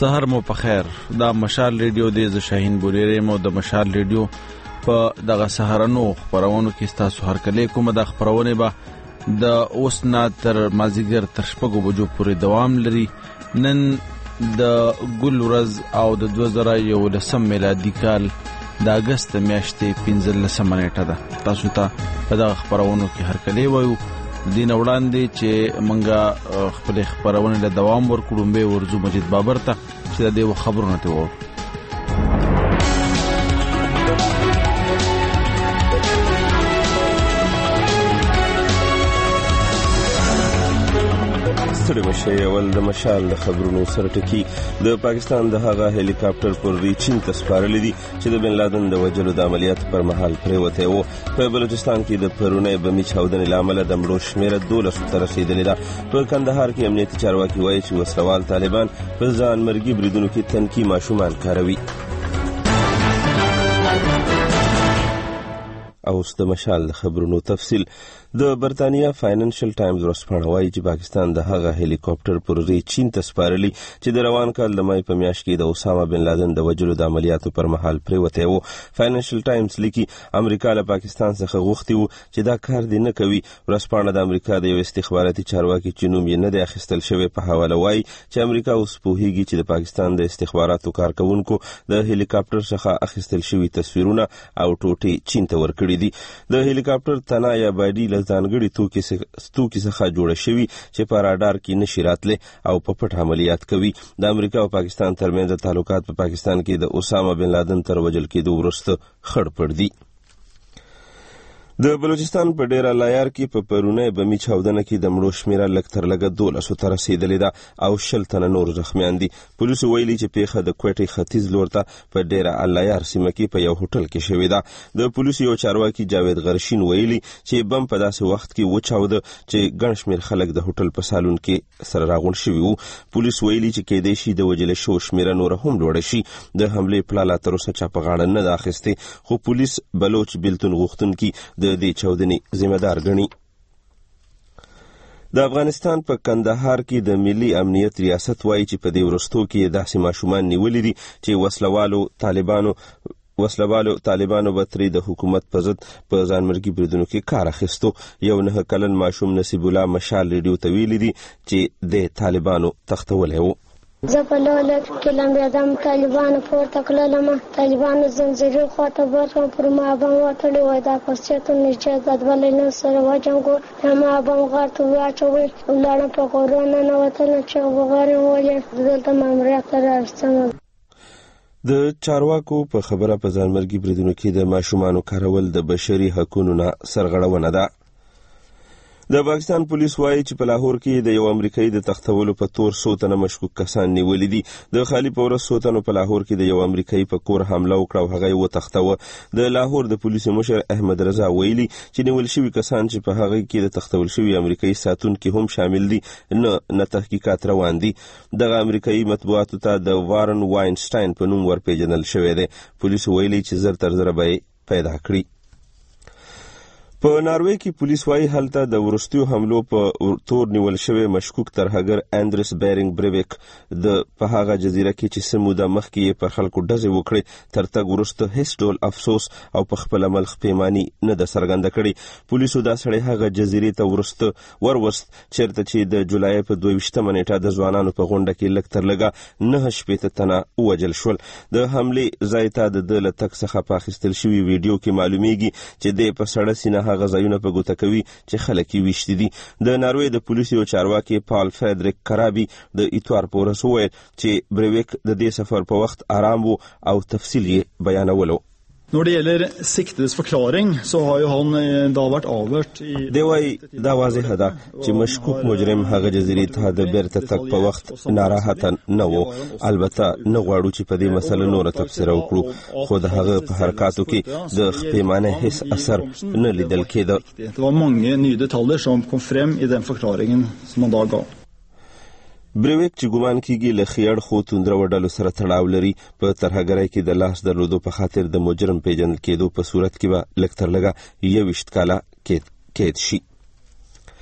سحر مو په خیر. دا مشال ریډیو دی، ز شاهین بولیری مو د مشال ریډیو په دغه سحرانو خبرونو کې تاسو هر کله کوم د خبرونه به د اوس نه تر مازیګر تر شپږو بجو پورې دوام لري. نن د ګل ورځ او د 2011 میلادي کال د اگست میاشتې 15 نیټه ده. تاسو ته په دغه خبرونو کې هر کله وایو دین وړاندې چې منګه خپل خبرونه له دوام ورکړو به ورزو مجید بابر ته چې د دې خبرونه ته وو. ستړي مشه ول د مشال د خبرونو سره ټکی. د پاکستان د هغه هلیکاپټر پر چین ته سپارل دي چې د بن لادن د وجلو د عملیات پر مهال پریوته وو. په بلوچستان کې د پرونی بمي چاودنې لامل د مړو شمیره 12 ته رسیدلې ده. په کندهار کې امنیتي چارواکي وایي چې وسلوال طالبان په ځان مرګي بریدونو کې تنکي ماشومان کاروي. او د مشال خبرونو تفصیل. د برتانیا فاینانشل ټایمز ورسپانه وایي چې پاکستان د هغه هلیکاپټر پروژې چین ته سپارلی چې د روان کال د مای په میاشت کې د اسامه بن لادن د وجلو د عملیاتو پر مهال پریوته وو. فاینانشل ټایمز لیکي امریکا له پاکستان څخه غوښتي وو چې دا کار دی نه کوي. ورسپانه د امریکا د یو استخباراتي چارواکي چې نوم یې نه دی اخیستل شوی په حواله وایي چې امریکا اوس پوهیږي چې د پاکستان د استخباراتو کارکونکو د هلیکاپټر څخه اخیستل شوی تصویرونه او ټوټې چین ته ورکړي دي. د هلیکاپټر تنا یا باډي ځانګړي توکي څخه جوړه شوی چې په راډار کې نشي راتله او په پټ عملیات کوي. د امریکا او پاکستان ترمنځ تعلقات په پاکستان کې د اسامه بن لادن تر وجل کېدو وروسته خړ پړ دي. د بلوچستان په ډیره لایار کې په پرونی بمي چاودنه کې د مړو شمیره لږ تر لږه 12 ته رسیدلې ده او 10 تنه نور زخمیان دي. پولیسو ویلي چې پیښه د کوټې ختیځ لور ته په ډیره لایار سیمه کې په یو هوټل کې شوې ده. د پولیسو یو چارواکي جاوید غرشین ویلي چې بم په داسې وخت کې وچاوده چې ګڼ شمېر خلک د هوټل په سالون کې سره راغونډ شوي وو. پولیس ویلي چې کېدای شي د وجل شو شمیره نور هم لوړه شي. د حملې پلاله تر اوسه چا په غاړه نه ده اخیستې، خو پولیس بلوچ بیلتون غوښتونکي د دې چاودنې ذمہ دار ګڼي. د افغانستان په کندهار کې د ملي امنیت ریاست وایي چې په دې ورستو کې داسې ماشومان نیولې دي چې وسلوالو طالبانو به ترې د حکومت په ضد په ځانمرګي بریدونو کې کار اخیستو. یو 9 کلن ماشوم نصیب الله مشال ریډیو ته ویلي دي چې د طالبانو تختولی وو. زه په لوله کې لمبېدم، طالبانو پورته کړلم، طالبانو زنځیرې خواته برخم پر ما بم وتړی وای. دا پسېته نږدې د دولینو سره وجنګو ما بم غار ته واچوي ولاړم په غرونه ننوتلم چې وغواړم ولې دلته ماموریت ته راوستم. د چارواکو په خبره په ځانمرګي بریدونو کې د ماشومانو کارول د بشري حقوقو نه سرغړونه ده. د پاکستان پولیس وایي چې په لاهور کې د یو امریکایي د تختولو په تور 100 تنه مشکوک کسان نیولي دي. د خالي په ورځ 100 تنو په لاهور کې د یو امریکایي په کور حمله وکړه او هغه یې وتښتوه. د لاهور د پولیسو مشر احمد رضا ویلي چې نیول شوي کسان چې په هغه کې د تختول شوي امریکایي ساتونکي هم شامل دي نه تحقیقات روان دي. دغه امریکایي مطبوعاتو ته د وارن واینسټاین په نوم ورپېژندل شوی دی. پولیسو ویلي چې زر تر زره به پیدا کړي. په ناروې کې پولیس وایي هلته د ورستیو حملو په تور نیول شوی مشکوک ترهګر اندرس بیرینګ بریویک د په هغه جزیره کې چې سموده مخکې یې پر خلکو ډزې وکړي تر تګ وروسته هیڅ ډول افسوس او په خپل عمل پښیماني نه ده څرګنده کړې. پولیسو دا سړی هغه جزیرې ته وروست چېرته چې د جولای په 22 نیټه د ځوانانو په غونډه کې لږ تر لږه 9 تنه ووژل شول. د حملې ځای ته د ده له تګ څخه په اخیستل شوي ویډیو کې معلومیږي چې دی په سړه سینه هغه ځایونه په ګوته کوي چې خلک یې ویشتي دي. د ناروې د پولیسو یو چارواکي پال فریدریک کرابي د اتوار په ورځ وویل چې بریویک د دې سفر په وخت آرام و او تفصیل یې بیانولو. Når det gjelder siktedes forklaring, så har jo han da vært avhørt i... Det var da واضح ده چې مشکوک مجرم هغه جزیرې ته د بیرته تګ په وخت ناراحته نه و. البته نه غواړو چې په دې مسله نوره تفسیره وکړو، خو د هغه په حرکاتو کې د خپېمانه هیڅ اثر نه لیدل کېده. Det var mange nye detaljer som kom frem i den forklaringen som han da ga. بریویک چې ګومان کېږي له خیړ خو توندره وډلو سره تړاو لري، په ترهګرۍ کې د لاس درلودو په خاطر د مجرم پیژندل کېدو په صورت کې به لږ تر لږه 21 کاله قید شي.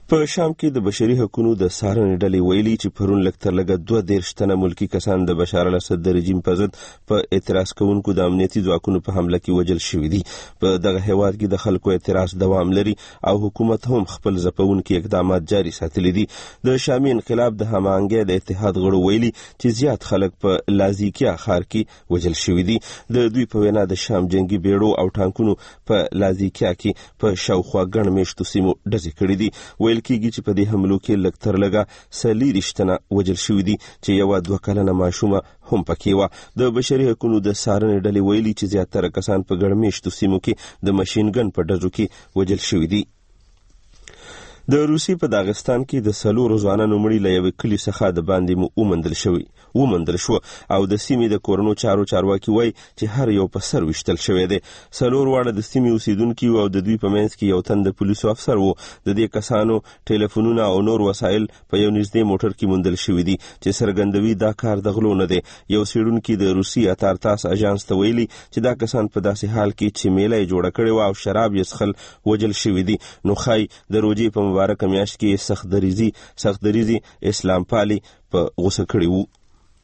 په شام کې د بشري حقوقو د څارنې ډلې ویلي چې پرون لږ تر لږه 2.5 تنه ملکی کسان د بشار الاسد د رژیم په ضد په اعتراض کوونکو د امنیتي ځواکونو په حمله کې وژل شوي دي. په دغه هیواد کې د خلکو اعتراض دوام لري او حکومت هم خپل ځپونکي اقدامات جاري ساتلي دي. د شامي انقلاب د هماهنګۍ د اتحاد غړو ویلي چې زیات خلک په لازیکیا ښار کې وژل شوي دي. د دوی په وینا د شام جنگي بیړو او ټانکونو په لازیکیا کې په شاوخوا ګڼ میشتو سیمو ډزې کړي دي. ویل کېږي چې په دې حملو کې لږ تر لږه 40 تنه وژل شوي دي چې یوه 2 کلنه ماشومه هم پکې وه. د بشري حقوقو د څارنې ډلې ویلي چې زیاتره کسان په ګڼ میشتو سیمو کې د ماشین ګن په ډزو کې وژل شوي دي. د روسي په داغستان کې د 4 ځوانانو مړي له یوې کلي څخه د باندې ومندل شو او د سیمې د کورونو چارواکي وایي چې هر یو په سر وشتل شوی دی. 4 واړه د سیمې اوسیدونکي او د دوی په منځ کې یو تن د پولیسو افسر و. د دې کسانو ټلیفونونه او نور وسایل په یو نږدې موټر کې موندل شوي دي چې څرګندوي دا کار د غلو نه دی. یو څېړونکي د روسي اتارتاس اژانس ته ویلي چې دا کسان په داسې حال کې چې میله یې جوړه کړې وه او شراب یې څښل وژل شوي دي. نو ښایي د روژې په مبارکه میاشت کې سخت دریزي اسلام پالي په غوسه کړي وو.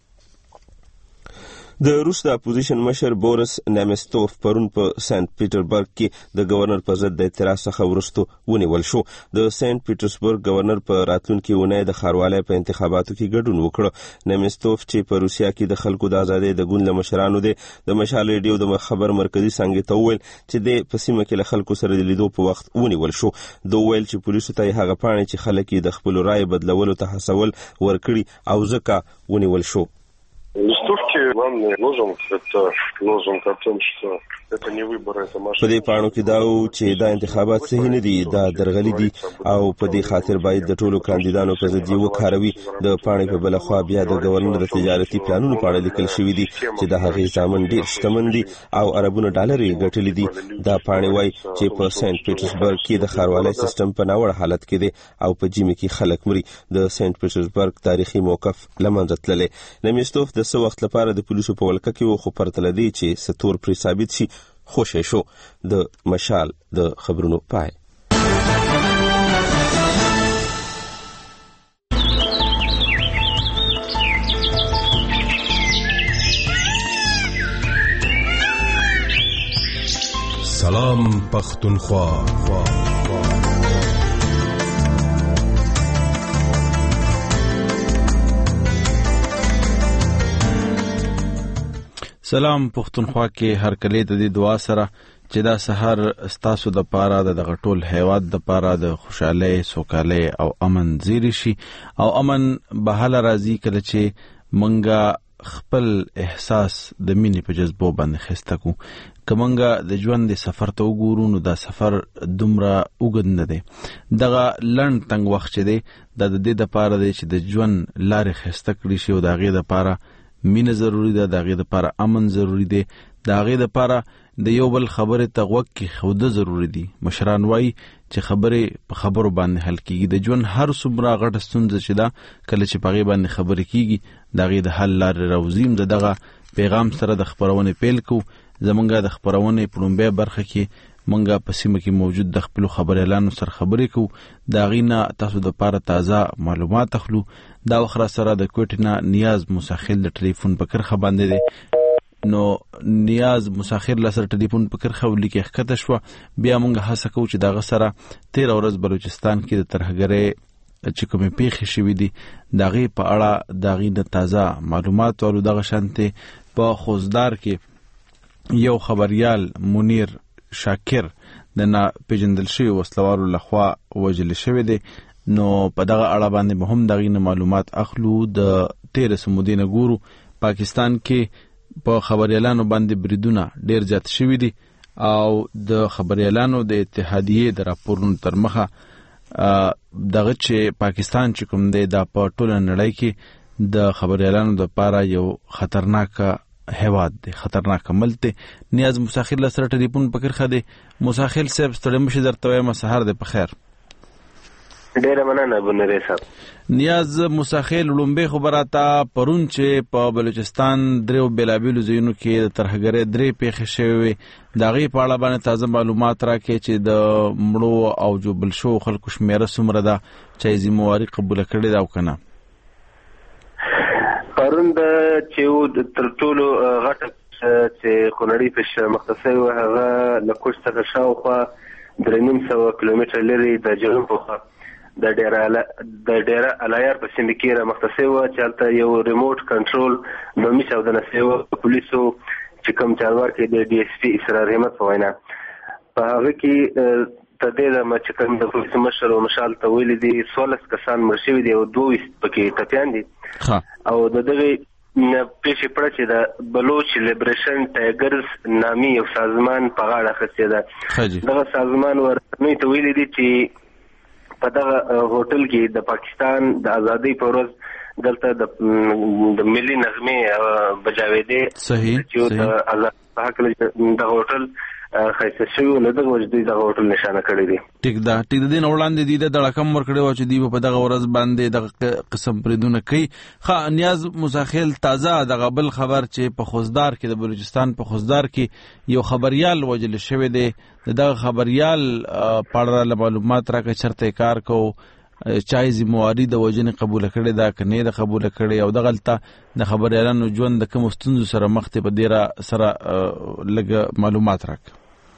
د روس د اپوزیشن مشر بوریس نیمستوف پرون په سنت پیټربرګ کې د گورنر په ضد د اعتراض څخه وروسته ونیول شو. د سنت پیټرسبرګ گورنر په راتلونکي اونۍ د ښاروالۍ په انتخاباتو کې ګډون وکړ. نیمستوف چې په روسیا کې د خلکو د ازادۍ د ګوند له مشرانو دی د مشال ریډیو د خبر مرکزي څنګه ته وویل چې د په سیمه کې له خلکو سره د لیدو په وخت ونیول شو. دوی ویل چې پولیسو ته هغه پاڼې چې خلک د خپل رائے بدلولو ته هڅول ورکړي او ځکه ونیول شو. Листовки вам не лозунг, это лозунг о том, что это не выборы, это په دې پاڼو کې دا و چې دا انتخابات صحیح نه دي، دا درغلي دي او په دې خاطر باید د ټولو کاندیدانو په ضد یې وکاروي. د پاڼې په بله خوا بیا د گورنر د تجارتي پلانونو په اړه لیکل شوي دي چې د هغې زامن ډېر شتمن دي او اربونه ډالر یې ګټلي دي. دا پاڼې وایي چې په سنت پیټرسبرګ کې د ښاروالۍ سیستم په ناوړه حالت کې دی او په جیمې کې خلک مري. د سنت پیټرسبرګ تاریخي موقف له منځه تللی. نیمستوف د څه وخت لپاره د پولیسو په ولکه کې و، خو پرته له دې چې څه تور پرې ثابت شي خوشی شو. د مشال د خبرونو پای. سلام پختونخوا. سلام پختونخوا کې هر کله د دې دعا سره چې دا سحر ستاسو د پاره د غټول هیواد د پاره د خوشاله سوکاله او امن زیری شي او امن بهاله راځي کله چې منګه خپل احساس د مینې په جذبو باندې خسته کو. کمنګه د ژوند د سفر ته وګورو نو دا سفر دومره اوږد نه دی. دغه لنډ تنګ وخت چې دی د دې د پاره دی چې د ژوند لارې خسته کړي شي او د هغې د پاره مینه ضروری ده، د هغې دپاره امن ضروری دی، د هغې دپاره د یو بل خبرې ته غوږ کې خوده ضروری دي. مشران وایي چې خبرې په خبرو باندې حل کېږي. د ژوند هر څومره غټه ستونزه چې ده کله چې په هغې باندې خبرې کېږي د هغې د حل لارې راوځي. د دغه پیغام سره د خپرونې پیل کوو. زمونږ د خپرونې په لومبۍ برخه کې مونږ په سیمه کې موجود د خپلو خبریالانو سره خبرې کوو. د هغې نه تاسو دپاره تازه معلومات اخلو. دا وخت را سره د کوټې نه نیاز مساخل د ټلیفون په کرښه باندې دی. نو نیاز مساخر له سره ټلیفون په کرښه ولیکې ښکته شوه. بیا مونږ هڅه کوو چې د هغه سره 13 ورځ بلوچستان کې د ترهګرۍ چې کومې پیښې شوي دي د هغې په اړه د هغې نه تازه معلومات والو. دغه شانتې په خوزدار کې یو خبریال منیر شاکر د نه پیژندل شوي وسلوالو لخوا وژل شوی دی. نو په دغه اړه باندې به هم د هغې نه معلومات اخلو. د 13 مودې نه ګورو پاکستان کې په خبریالانو باندې بریدونه ډیر زیات شوي دي او د خبریالانو د اتحادیې د راپورونو تر مخه دغه چې پاکستان چې کوم دی دا په ټوله نړۍ کې د خبریالانو دپاره یو خطرناک هیواد دی، خطرناک ملک دی. نیاز مساخل له سره ټلیفون په کرښه دی. مساخل صاحب ستړی مشي درته وایم سهار دی په خیر. ډیره مننه بنری صاحب. نیاز موسیخیل لومبه خبراته پرون چې په بلوچستان دریو بلابلو ځایونو کې د ترهګرۍ درې پیښې شوې د هغې په اړه باندې تازه معلومات راکړي چې د مړو او جوبل شو خلکو شمیره څومره ده چې ذمهواري قبوله کړې ده او که نه. پرون چې تر ټولو غټه چې خونړۍ پیښه مخته شوې هغه له کوټ څخه شاوخوا 300 کیلومتره لرې د جنوب په خوا د ډیره الایار په سیمه کې را مخته شوې چې هلته یو ریموټ کنټرول نومي چاودنه شوې پولیسو چې کوم چارواکي د ډي اس پي اسرار احمد په وینا په هغه کې تدې د مچکم د پولیسو مشر او مشال ته ویل دي 16 کسان مړ شوي دي او 22 پکې ټپيان دي او د دغه پیښې پړه چې د بلوچ لیبریشن ټایګرز نامي یو سازمان په غاړه اخیستی ده. دغه سازمان ورنوي ته ویلي دي چې په دغه هوټل کې د پاکستان د ازادۍ په ورځ دلته د ملي نغمې بجاوېدې چې د آزاد په هکله دغه هوټل خیسته شوي نو دغه وجه دوی دغه هوټل نشانه کړی دی. ټیک ده ټیک د دې نه وړاندې دوی د رقم ورکړی و چې دوی په دغه ورځ باندې دغه قسم بریدونه کوي. ښه نیاز موسیخیل تازه دغه بل خبر چې په خوزدار کې د بلوچستان په خوزدار کې یو خبریال وژل شوی دی دغه خبریال په اړه معلومات راکړه چېرته کار کوو چای ذمهواري د وژنې قبوله کړې ده که نه ده قبوله کړې او دغلته د خبریالانو ژوند د کومو ستونزو سره مخ دی په دې سره لږ معلومات راکړه.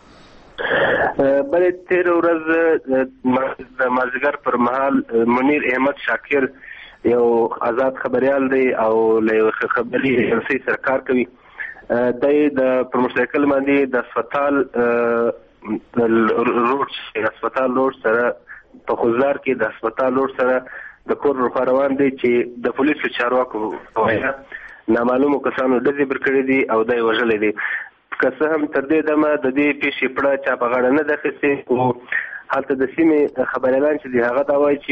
بلې تېره ورځ د مازدیګر پر مهال منیر احمد شاکر یو آزاد خبریال دی او له یوې خبري ایجنسۍ سره کار کوي. دی د پر موټرسایکل باندې د هسپتال روډ سره په خوزدار کې د هسپتال روډ سره د کور رخوا روان دی چې د پولیسو چارواکو وایي نامعلومو کسانو ډزې بر کړې دي او دی وژلی دی. که څه هم تر دې دمه د دې پیښې پړه چا په غاړه نه ده اخیستې خو هلته د سیمې خبریالان چې دي هغه دا وایي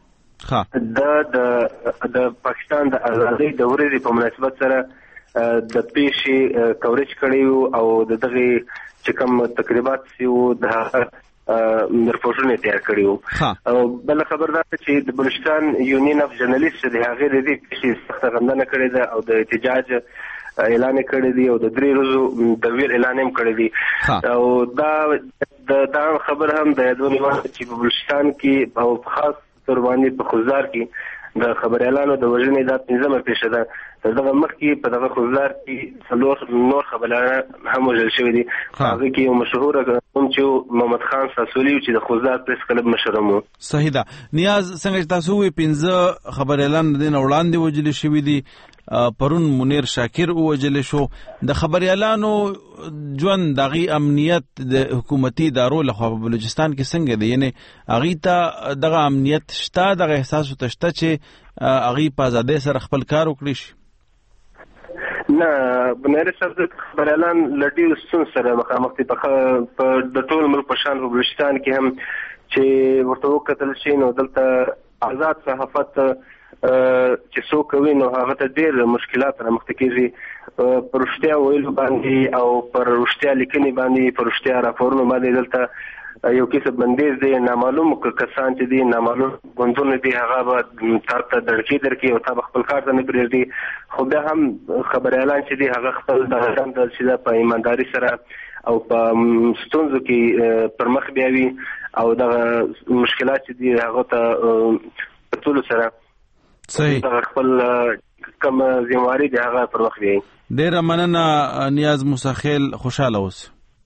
چې د پاکستان د ازادۍ د ورځې په مناسبت سره د پیښې کوریج کړی وو او د دغې چې کوم تقریبات چې وو د هغه رپورټونه تیار کړي وو. او بله خبر دا چې د بلوچستان یونین اف جرنالیست د هغې د دې پیښې سخته غندنه کړې ده او د احتجاج اعلان کړی دی او د 3 ورځو د ویر اعلان هم کړی دی او دا خبر هم د یادونې وړ چې په بلوچستان کې او خاص تر باندې په خوزدار کې د خبریالانو د وژنې دا 15مه پیښه ده. دغه مخکې په دغه خوزدار کې نور خبریالان هم وژل شوي دي. هغه کې یو مشهور کوم چې محمد خان ساسولي چې د خوزدار پریس کلب مشر هم و. صحیح ده. نیاز څنګه تاسو وی 15 خبریالان د نه وړاندې وژل شوي دي پرون منیر شاکر وژل شو. د خبریالانو ژوند دغه امنیت د حکومتي ادارو لخوا په بلوچستان کې څنګه دی یعنی هغه ته دغه امنیت شته دغه احساس تشته چې هغه په ازادۍ سره خپل کار وکړي شي؟ نه بنری صاحب خبریالان لډي ستون سره مخامخ دي په د ټول ملک په شان په بلوچستان کې هم چې ورته وکتل شي نو دلته آزاد صحافت چې څوک کوي نو هغه ته ډېر مشکلات رامخته کېږي پر رښتیا ویلو باندې او پر رښتیا لیکنې باندې پر رښتیا راپورونو باندې دلته یو کیسه بندیز دی نامعلوم کسان چې دي نامعلوم ګوندونه دي هغه به تر ته درکې او تا خپل کار ته نه پرېږدي خو بیا هم خبریالان چې دي هغه خپل دغه دنده چې په ایمانداري سره او په ستونزو کې پر مخ بیاوي او دغه مشکلات چې دي هغه ته ټول سره صحیح خپل کوم ذمہواری دی هغه پر وخت دی. ډیره مننه نیاز موسیخیل خوشاله اوس.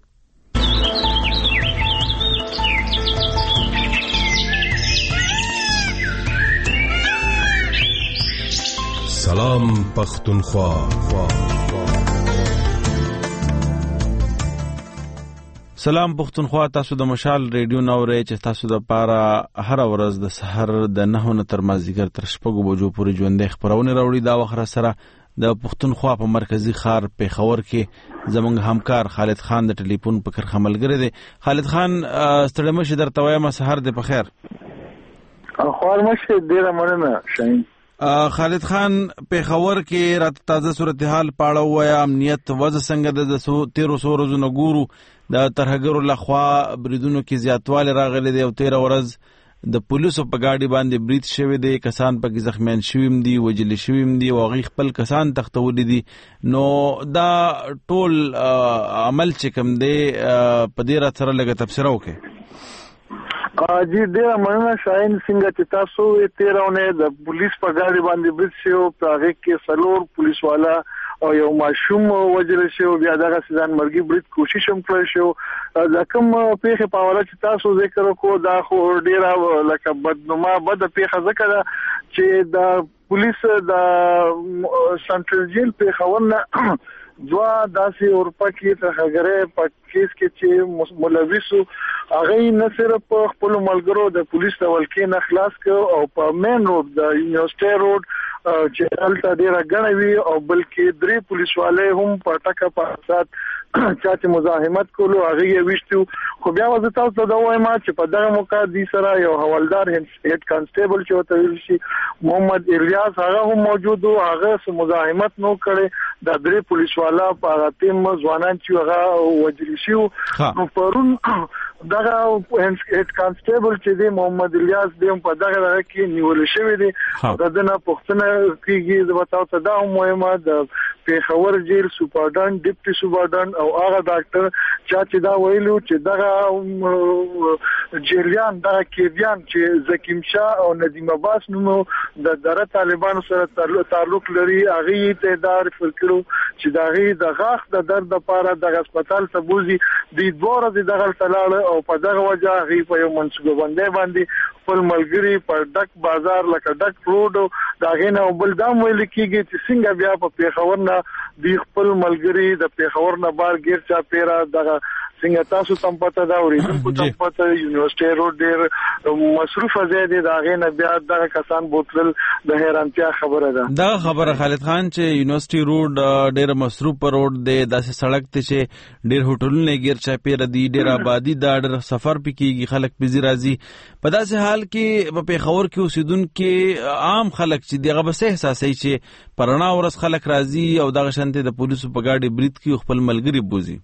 سلام پختونخوا. سلام پختونخوا. تاسو د مشال ریډیو نورې چې تاسو د پاره هر ورځ د سحر د 9 نه تر مازیګر تر 6 بجو پورې ژوندې خبرونه راوړي. دا وخت سره د پختونخوا په مرکزی ښار پیښور کې زمونږ همکار خالد خان د ټلیفون په کرخه ملګری دی. خالد خان ستړی مشه درته وایم سحر دې په خیر. خوار مشه ډیره مننه شاین. خالد خان پیښور کې رات تازه صورتحال پاړه وایا امنیت وضع څنګه د 1300 ورځې ګورو د ترهګرو لخوا بریدونو کې زیاتوالی راغلی دی او 13 ورځ د پولیسو په گاډي باندې برید شوی دی، کسان پکې زخمیان شویم دي، وجل شویم دي او هغوی خپل کسان تختولی دي. نو دا ټول عمل چې کوم دی په دې رات سره لږه تبصره وکړئ. جی ډیره مننه شاهین، څنګه چې تاسو 13 د پولیس په گاډي باندې برید شو، په هغه کې 4 پولیس والا او یو ماشوم وجل شو، بیا دغه ځان مرګي برید کوشش هم کړی شو. دا کوم پیښه په اړه چې تاسو ذکر وکړو دا خو ډیره لکه بدنما بد پیښه ذکر چې د پولیس د سنټرل جیل په خاورنه دوا داسې اورپا کې ترخګره په کیس کې چې ملوثو هغه نه صرف خپل ملګرو د پولیس د ولکې نه خلاص کړ او په مین روډ د یونیورسيټي روډ چې هلته ډیره غنوي او بلکې 3 پولیس والے هم په ټکه په سات چې مزاحمت کولو هغه یې وشتو. خو بیا وځه تاسو دا وایم چې په دغه موقع دي سره یو حوالدار هډ کانسټیبل چې وته ویل شي محمد الیاس هغه هم موجود او هغه مزاحمت نو کړي د 3 پولیس والا په تیم ځوانان چې هغه وجل شي. نو پرون دغه هډ کانسټیبل چې دی محمد الیاس دیم په دغه کې نیول شوی دی. دغه پښتنه کېږي د وتاو ته دا مهمه د پیښور جیل سپارډن ډیپټي سپارډن او هغه ډاکټر چې دا ویلو چې دغه جیلیان دغه کېدیان چې زکیم شاه او ندیم عباس نومو د دره طالبانو سره تعلق لري هغه ته دا رفر کړو چې دغه د غاښ د درد لپاره د هسپتال ته بوزي د دوه ورځې دغه تلاله او په دغه وجه هغه په یو منسوبه باندې خپل ملګری په ډک بازار لکه ډک روډ داغه نه بل دا ویل کیږي چې څنګه بیا په پیښور نه دی خپل ملګری د پیښور نه بار غیر چا پیرا دغه څنګه تاسو تم پته دا اوریدونکو تم پته یونیورسيټي روډ ډیر مصروف ځای داغه نه بیا دغه کسان بوتل د حیرانتیا خبره ده. دا خبره خالد خان چې یونیورسيټي روډ ډیر مصروف روډ دی، داسې سړک ته چې ډیر هوټلونه غیر چا پیرا دي، ډیر آبادی دا ډیر سفر پکېږي، خلک بيزي راځي. په داسې حال کې په پیښور کې اوسیدونکو عام خلک چې دغه بس احساسي چې پرانا ورځ خلک راځي او دغه شانته د پولیسو په گاډي برید کې خپل ملګری بوزي.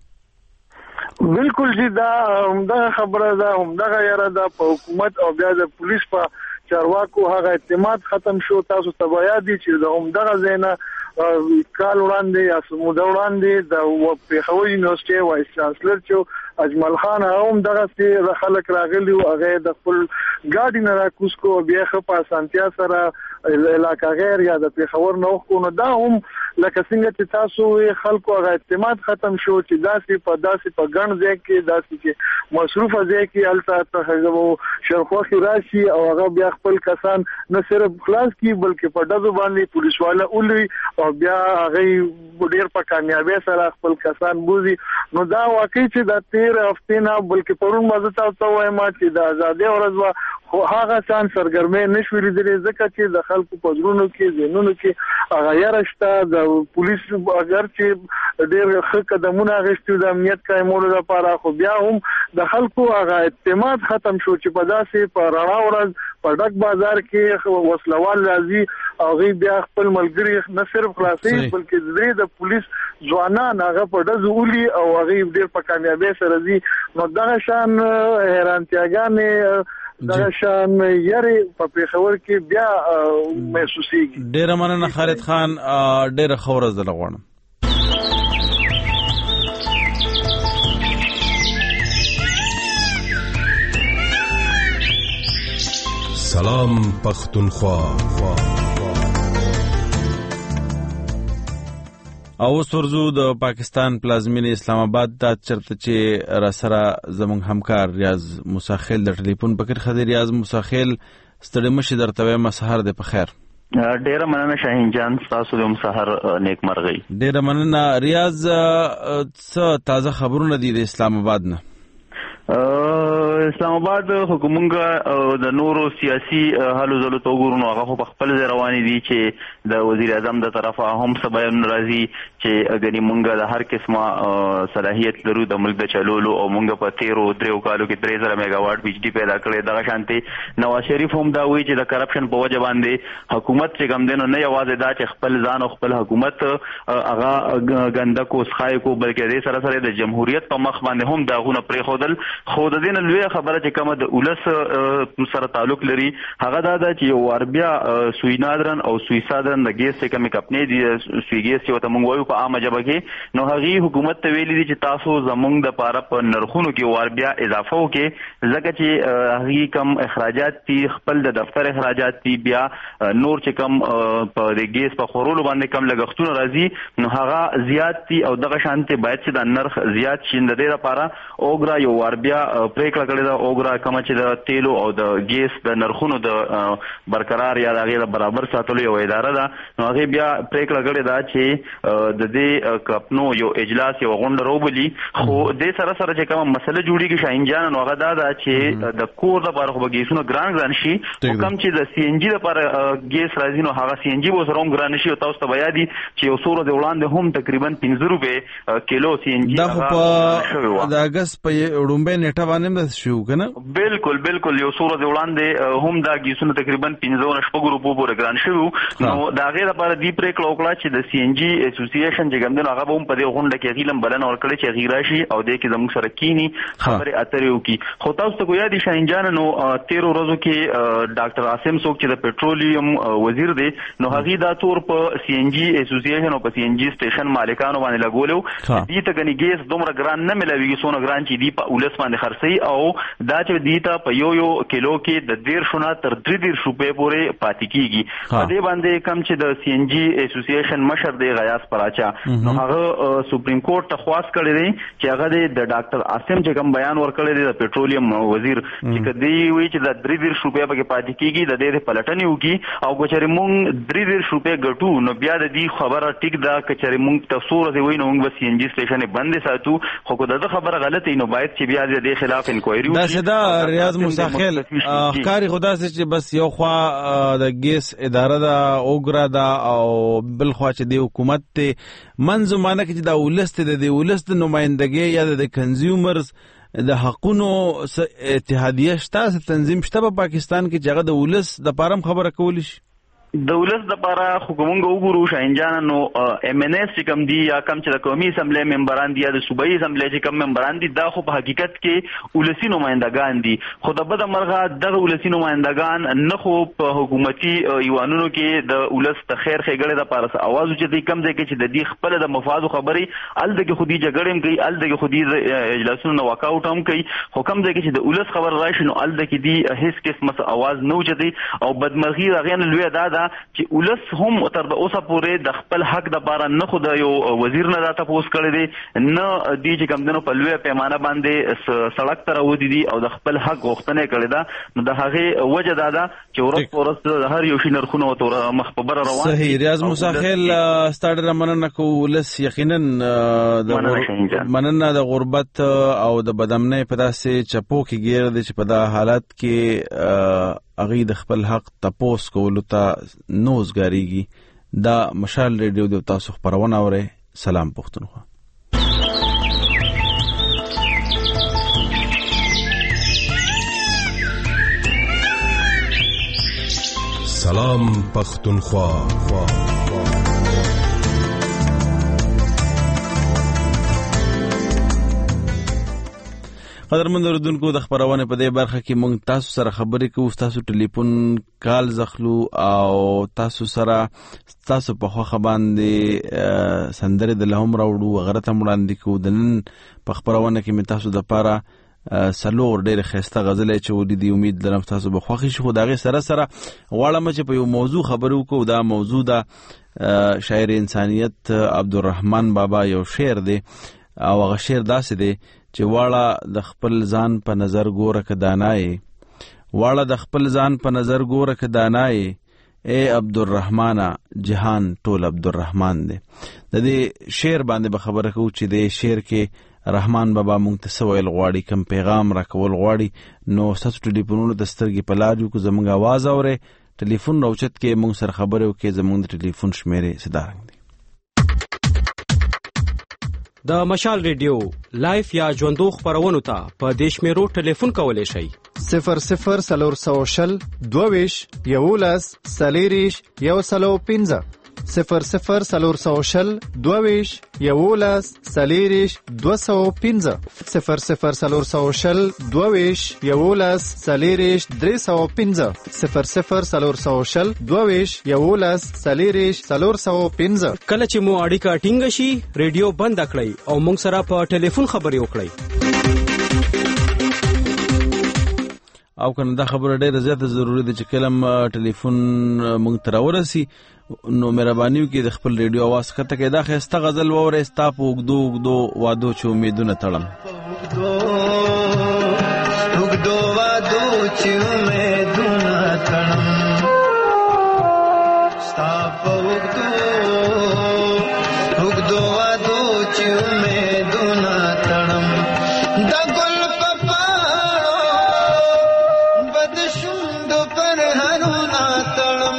بالکل جی دا خبره ده همدغه یاره ده په حکومت او بیا د پولیس په چارواکو هغه اعتماد ختم شو. تاسو ته بیا دي چې د همدغه زینا کال وړاندې یا سموده وړاندې د پیښور یونیورسيټي وایس چانسلر چې اجمل خان هم دغه چې خلک راغلي او هغه د خپل ګاډي نه راکوس کو بیا په سانتیا سره علاقه غیر یا د پیښور نو کو نو دا هم لکه څنګه چې تاسو خلکو هغه اعتماد ختم شو چې داسې په ګڼ ځای کې داسې چې مصروف ځای کې الته ته شرخوخي راشي او هغه بیا خپل کسان نه صرف خلاص کی بلکې په دغه باندې پولیس والا اولي او بیا هغه ډیر په کامیابی سره خپل کسان بوزي. نو دا واقعي چې د 13 هفتې نه بلکې پرون مزه تاسو وایم چې د ازادي ورځ خو هغه څان سرګرمي نشو لیدلې ځکه چې د خلکو په ژوندونو کې زینونو کې هغه یارشته د پولیس اگر چې ډېر ښه قدمونه غشتي د امنیت قائمولو لپاره خو بیا هم د خلکو هغه اعتماد ختم شو چې په داسې په رڼا ورځ په ډک بازار کې وسلوال راځي او غي بیا خپل ملګری نه صرف خلاصي بلکې د پولیس ځوانان هغه په دزو ولي او هغه ډېر په کامیابی سره دي. نو دغه شان حیرانتیاګانې دغه شان یاري په پیښور کې بیا محسوسيږي. ډېر مننه خالد خان، ډېر خورز دلغوڼم. سلام پختونخوا. او سورزو د پاکستان پلازمینه اسلام آباد ته چرته چې را سره زموږ همکار ریاض مساخیل د ټلیفون پکې خدای ریاض مساخیل ستړي مشه درته ما سحر د په خیر. ډیره مننه شاهین جان، تاسو د سحر نیک مرغی. ډیره مننه ریاض. څه تازه خبرونه دي د اسلام آباد نه؟ اسلام آباد حکومت د نورو سیاسي حالو زلو تو ګورونو هغه په خپل ځواني دي چې د وزیر اعظم د طرفه هم سبایم ناراضي چې اګنی مونږه د هر قسمه صلاحیت لرو د ملک د چلولو او مونږ په 13 کالو کې 3000 میگاواټ بجلی پیدا کړې. دغه شانتي نواز شریف هم دا وایي چې د کرپشن په وجه باندې حکومت چې ګم دینو نه یوازې دا چې خپل ځان او خپل حکومت هغه ګنده کو سخای کو بلکې د سره سره د جمهوریت په مخ باندې هم داغونه پرې خودل خو د دین لوی خبره چې کومه د اولس سره تعلق لري هغه دا ده چې یو وار بیا سوی نادرن او سوی صادرن د ګیس څخه کمې کپنې دي سوی ګیس چې ته مونږ وایو په عامه ژبه کې نو هغه حکومت ته ویلي دي چې تاسو زمونږ د پاره په نرخونو کې وار بیا اضافه وکړي ځکه چې هغه کم اخراجات دي خپل د دفتر اخراجات دي بیا نور چې کم په د ګیس په خورولو باندې کم لګښتونه راځي نو هغه زیات دي او دغه شانته باید چې د نرخ زیات شي د دې لپاره اوګرا یو وار بیا پریکړه کړې ده اوګرا کوم چې د تیلو او د ګیس د نرخونو د برقرار یا د غیر برابر ساتلو یو اداره ده نو هغه بیا پریکړه کړې ده چې د دې کپنو یو اجلاس یو غونډه روبلی خو د سره سره چې کوم مسله جوړیږي شاهین جان نو هغه دا چې د کور د لپاره خو ګیسونو ګران شي کوم چې د سی ان جی لپاره ګیس راځي نو هغه سی ان جی به سره هم ګران شي او تاسو ته بیا دي چې یو سور د وړاندې هم تقریبا 15 روپے کیلو سی ان جی دا په د اگست په وړومبه نیټه باندې د شو کنه بالکل یو سور د وړاندې هم دا ګیسونه تقریبا 15 روپو پورې ګران شوی نو دا غیر لپاره دی پریکړه وکړه چې د سی ان جی اسوسییشن چې ګمدن هغه هم په دې غونډه کې غیلم بلنه ورکړي چې غیر راشي او د کې زموږ سره کینی خبره اترې وکي خو تاسو ته یاد شاهین جان نو 13 ورځو کې ډاکټر عاصم څوک چې د پېټرولیم وزیر دی نو هغه دا تور په سی ان جی اسوسییشن او په سی ان جی سټیشن مالکانو باندې لګولو دې ته غني ګیس دومره ګران نه ملويږي سونه ګران چې دی په ولس باندې خرڅي او دا چې دی ته په یو کیلو کې د 1.5 تر 3 روپے پورې پاتې کیږي په دې باندې کم چې د سی ان جی اسوسییشن مشر دی غیاث پراچا نو هغه سپریم کورټ ته خواست کړی دی چې هغه د ډاکټر عاصم چې کوم بیان ورکړی دی د پېټرولیم وزیر چې کدی وی چې د 3 روپے په پاتې کیږي د دې پلټنې وکي او کچري مونږ 3 روپے ګټو نو بیا د دې خبره ټیک دا کچري مونږ تاسو ته وی نو مونږ سی ان جی سټیشن بند ساتو خو کو د خبره غلطه نو باید چې بیا د دې خلاف انکوایري وکړي دا صدا ریاض مساخل ښکاری خدا سره چې بس یو خوا د ګیس اداره دا اوګرا دا او بل خوا چې د حکومت ته منځمانه کې دا ولست د ولست نمائندګي یا د کنزیومرز د حقونو اتحادیه شته تنظیم شته په پاکستان کې چې هغه د ولس د پارم خبره کولی شي د ولس د لپاره حکومت وګورو شاهین جان نو ام ان اس چې کم دی یا کم چې د قومي اسمبلی ممبران دي یا د صوبایي اسمبلی چې کم ممبران دي دا خو په حقیقت کې ولسی نمائندگان دي خو د بد مرغه دغه ولسی نمائندگان نه خو په حکومتي ایوانونو کې د ولس د خیر خېګړې د لپاره आवाज چې کم دی چې د دې خپل د مفاد خبرې ال دغه خودي جګړې هم کوي ال دغه خودي اجلاسونو نو واکاوټ هم کوي خو کم دی چې د ولس خبر راشي نو ال دغه دی هیڅ قسمه आवाज نه وجدي او بدمرغي راغین لوی دا چې ولس هم تر اوسه پورې د خپل حق د بار نه خو د یو وزیر نه دا تاسو کړی دی نه دی چې کوم دنو په لوی پیمانه باندې سړک تر ودی دي او د خپل حق غوښتنه کړی دا نو د هغه وجه دا ده چې ورځ هر یو شي نرخونه او مخبر روان صحیح ریاض مساخل ستاره مننه کو ولس یقینا د مننه د غربت او د بدامنۍ په داسې چپو کې ګیر دي چې په دا حالت کې اغه د خپل حق تپوس کولو ته نوزګاریږي دا مشال ریډیو د تاسو خبرونه اوري سلام پښتونخوا سلام پښتونخوا قدرمن اوردونکو د خبرونه په دې برخه کې مونږ تاسو سره خبرې کوو تاسو ټلیفون کال زخلو او تاسو سره تاسو په خوا باندې سندره د لهم راوړو غره ته وړاندې کوو د نن په خبرونه کې مې تاسو د پاره سلور ډېر خسته غزل چې ودی دی امید لرم تاسو به خوښ شي خو داغه سره غواړم چې په یو موضوع خبرو کوو دا موضوع د شاعر انسانیت عبدالرحمن بابا یو شعر دی او هغه شعر داسې دی چې واړه د خپل ځان په نظر ګوره ک دانای واړه د خپل ځان په نظر ګوره ک دانای اے عبدالرحمن جهان ټول عبدالرحمن دی د دې شعر باندې به خبره کوو چې د شعر کې رحمان بابا مونږ ته سویل غواړي کوم پیغام راکول غواړي نو تاسو ټلیفونونو د سترګې په لار یو کو زموږ आवाज اوري ټلیفون راوچت کې مونږ سره خبرو کې زموږ د ټلیفون شمیرې صدارنګ دی د مشال ریډیو لایف یا ژوندو خبرونو ته په دیش میرو ټلیفون کولای شئ 00 سلور سوشل 22 یولس سلیریش یو سلو 15 00 22 11 40 215 00 22 11 40 315 00 22 11 40 315. کله چې مو اړیکه ټینګه شي ریډیو بند کړئ او موږ سره په ټلیفون خبرې وکړئ. او کنه دا خبره ډیره زیاته ضروری ده چې کله ټلیفون مونږ ته راورسي نو مهرباني وکړئ د خپل ریډیو اواز کته کې دا ښایسته غزل واورئ ستا په اوږدو اوږدو وادو چې امیدونه تړم. اوږدو وادو چې امیدونه تړم ستا په اوږدو اوږدو وادو چې امیدونه تړم د ګل په پاڼو بد شوندو پر هرونه تړم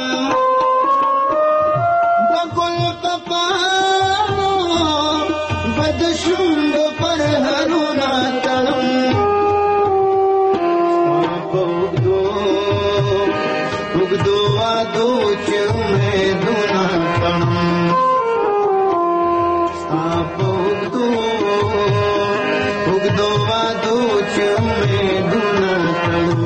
د ګل په پاڼو بد شوندو پر هرونه تړم اوږدو وادو چې امیدونه تړم ستا په اوږدو وادو چې امیدونه تړم.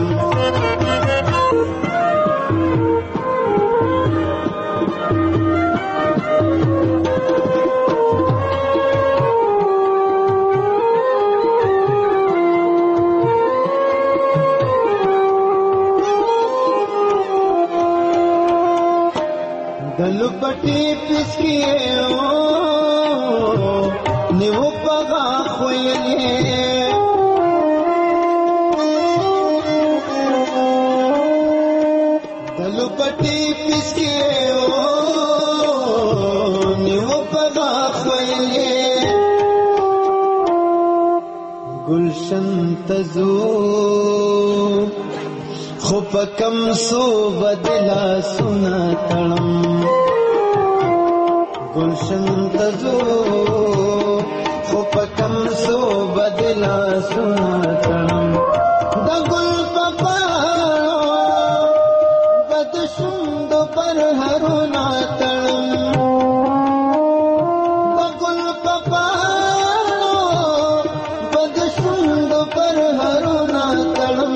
دلپټي پسکیو نیو پغا خویلې دلپټي پسکیو نیو پغا خویلې گلشن تزو خو پکم سو بدلا سنا تړم گلشن تزو خو پکم سو بدلا سنا تړم د ګل په پاڼو بد شوندو پر هرونه تړم د ګل په پاڼو بد شوندو پر هرونه تړم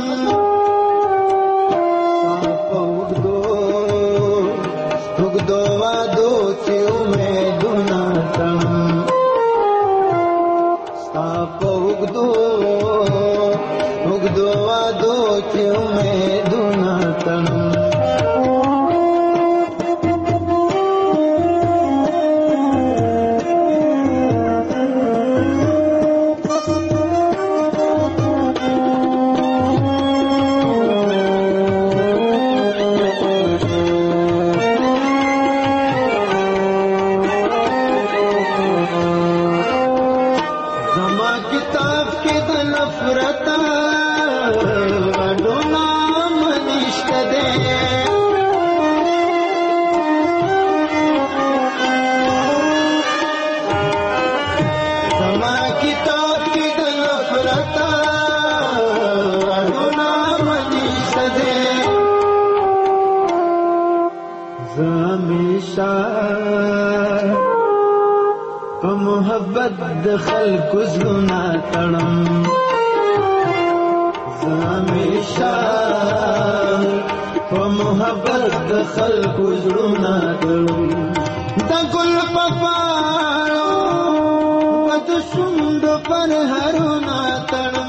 اوږدو وادو چې امیدونه تړم ستا په اوږدو وادو چې امیدونه تړم. محبت د خلکو زړونه تړم همیشه په محبت د خلکو زړونه تړم د ګل په پاڼو بد شوندو پر هرونه تړم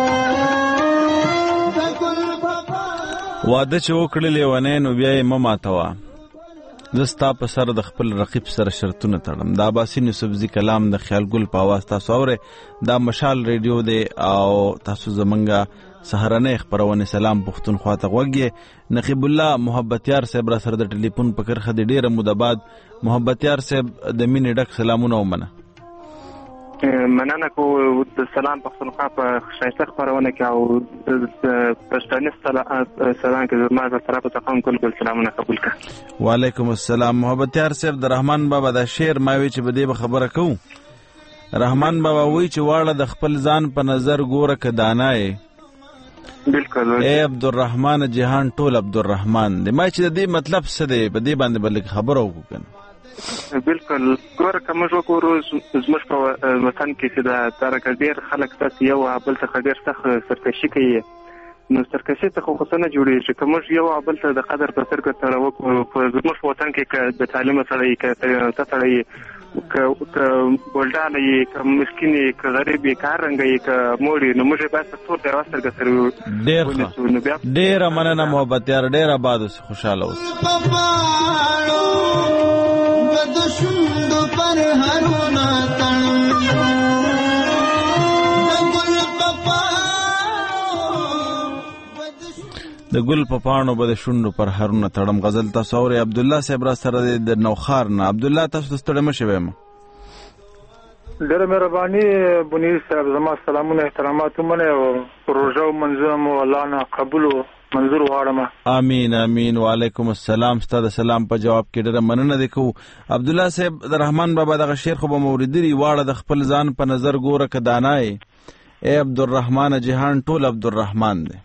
د ګل په پاڼو واده چې وکړې لیونی نو بیا یې مه ماتوه زه ستا په سر د خپل رقیب سره شرطونه تړم. د عباسي یوسفزي کلام د خیال ګل په اواز تاسو اورئ. دا مشال ریډیو دی او تاسو زمونږه سهارنۍ خپرونې سلام پښتونخوا ته غوږ یې. نقیب الله محبتیار صاحب را سره د ټلیفون په کرښه د ډېره موده بعد. محبتیار صاحب د مینې ډک سلامونه ومنه. مننه کو د سلام پښتونخوا په ښایسته خپرونه کې او پښتني سلام کې زما د طرفه څخه هم ګل سلامونه قبول کړه. وعلیکم السلام. محبتیار صاحب د رحمان بابا د شعر ما وی چې بده به خبره کوم. رحمان بابا وی چې واړه د خپل ځان په نظر ګوره ک دانای بالکل اے عبدالرحمن جهان ټول عبدالرحمن دی. ما چې د دې مطلب څه دی په دې باندې بل خبره وکړم. بالکل ګوره که موږ وګورو زموږ په وطن کې چې دا ډېر خلک تاسو یو بل څخه ډېر سخت سرکشي کوي نو سرکشي څخه خو څه نه جوړېږي که موږ یو بل ته د قدر په سترګه سره وکړو په زموږ په وطن کې که د تعلیم سړی که ته سړی که بولډان یې که مسکین یې که غریب یې که هر رنګه یې که موړ یې نو موږ یې باید په ټول د یوه سترګه سره ونیسو نو بیا ډېره مننه محبت یار ډېر آباد اوسې خوشحاله اوسې د ګل په پاڼو به د شونډو پر هرونه تړم غزل تاسو اورئ عبدالله صاحب را سره د نوخار نه عبدالله تاسو ته ستړی مه شوی یم ډېره مهرباني بنیر صاحب زما سلامونه احترامات ومنئ او روژه او منځونه مو الله نه قبول منظور غواړم امین امین وعلیکم السلام ستا د سلام په جواب کې ډېره مننه دې کوو عبدالله صاحب د رحمان بابا دغه شعر خو به مو اورېدلي واړه د خپل ځان په نظر ګوره که دانا یې ای عبدالرحمن جهان ټول عبدالرحمن دی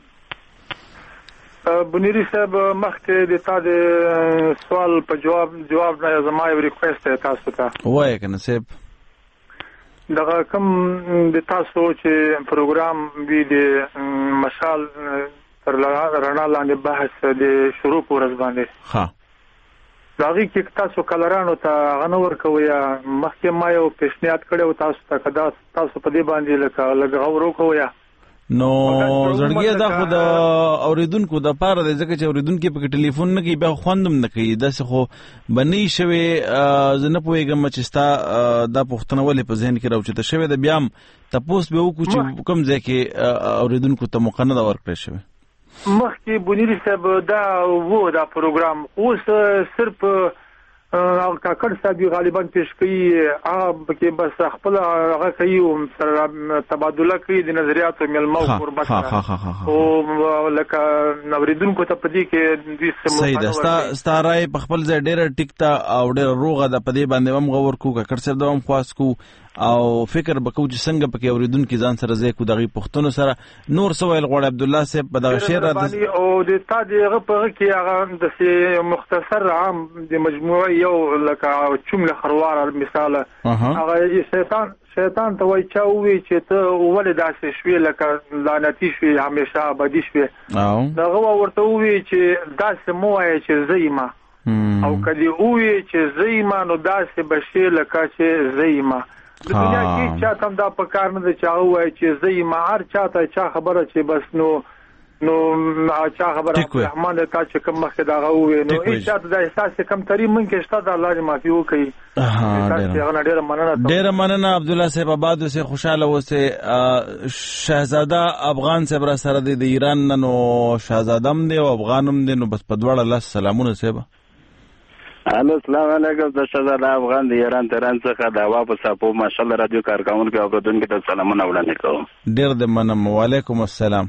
بنیری صاحب مخکې د تا د سوال په جواب نه زما یو ریکویسټ دی تاسو ته وایه که نه صاحب دغه کوم د تاسو چې پروګرام وي د مشال تر رڼا لاندې بحث د شروع په ورځ باندې ښه د هغې کې تاسو کلرانو ته هغه نه ورکوئ مخکې ما یو پیشنهاد کړی و تاسو ته که دا تاسو په دې باندې لږ غور وکوئ نو زړګیه دا خو د اوریدونکو د پاره دی ځکه چې اوریدونکي پکې ټلیفون نه کوي بیا خوند هم نه کوي داسې خو به نه وي شوې زه نه پوهېږم چې ستا دا پوښتنه ولې په ذهن کې راوچته شوې ده بیا هم تپوس به وکړو چې کوم ځای کې اوریدونکو ته موقع نه ده ورکړی شوې مخکې بنیری صاحب دا و دا پروګرام اوس صرف کاکړ صاحب غالبا پیش کوي هغه پکې بس خپل هغه کوي سره تبادله کوي د نظریاتو ملمو قربت او لکه اوریدونکو ته پدې کې د صحیح ده ستا رائے په خپل ځای ډېره ټیک ته او ډېره روغه ده په دې باندې هم غور کوو کاکړ صاحب دا هم خواست کوو او فکر وکړو چې څنګه پکې اوریدونکي ځان سره ځای کو دغه پښتنو سره نور څه ویل غواړي عبدالله صاحب په دغه شعر او د تا دغه په کې هغه د مختصر عام د مجموعه یو لکه جمله خروار مثال هغه شیطان ته وای چا وی چې ته ولې داسې شوې لکه لعنتی شوې همیشه ابدي شوې دغه ورته وی چې داسې مو وای چې زېما او کدی وی چې زېما نو داسې بشي لکه چې زېما د دنیا کې چاته دا په کار نه دی چې هغه وایي چې زه یې هر چاته چا خبره چې بس نو چا خبره رحمان تا چې کوم مخکې دغه ووایي نو هېڅ چاته دا احساس کم تري مونږ کې شته د الله دې معافي وکړي ډېره مننه عبدالله صاحب آباد اوسې خوشحاله اوسې شهزاده افغان صاحب را سره دی د ایران نه نو شهزاده هم دی او افغان هم دی نو بس په دواړه لاس سلامونه صاحب السلام علیکم د شهزاده افغان د ایران تهران څخه د هوا په څاپو ماشاءالله رادیو کارکونکو او اوریدونکو ته سلامونه وړاندې کوم ډېر د منم وعلیکم السلام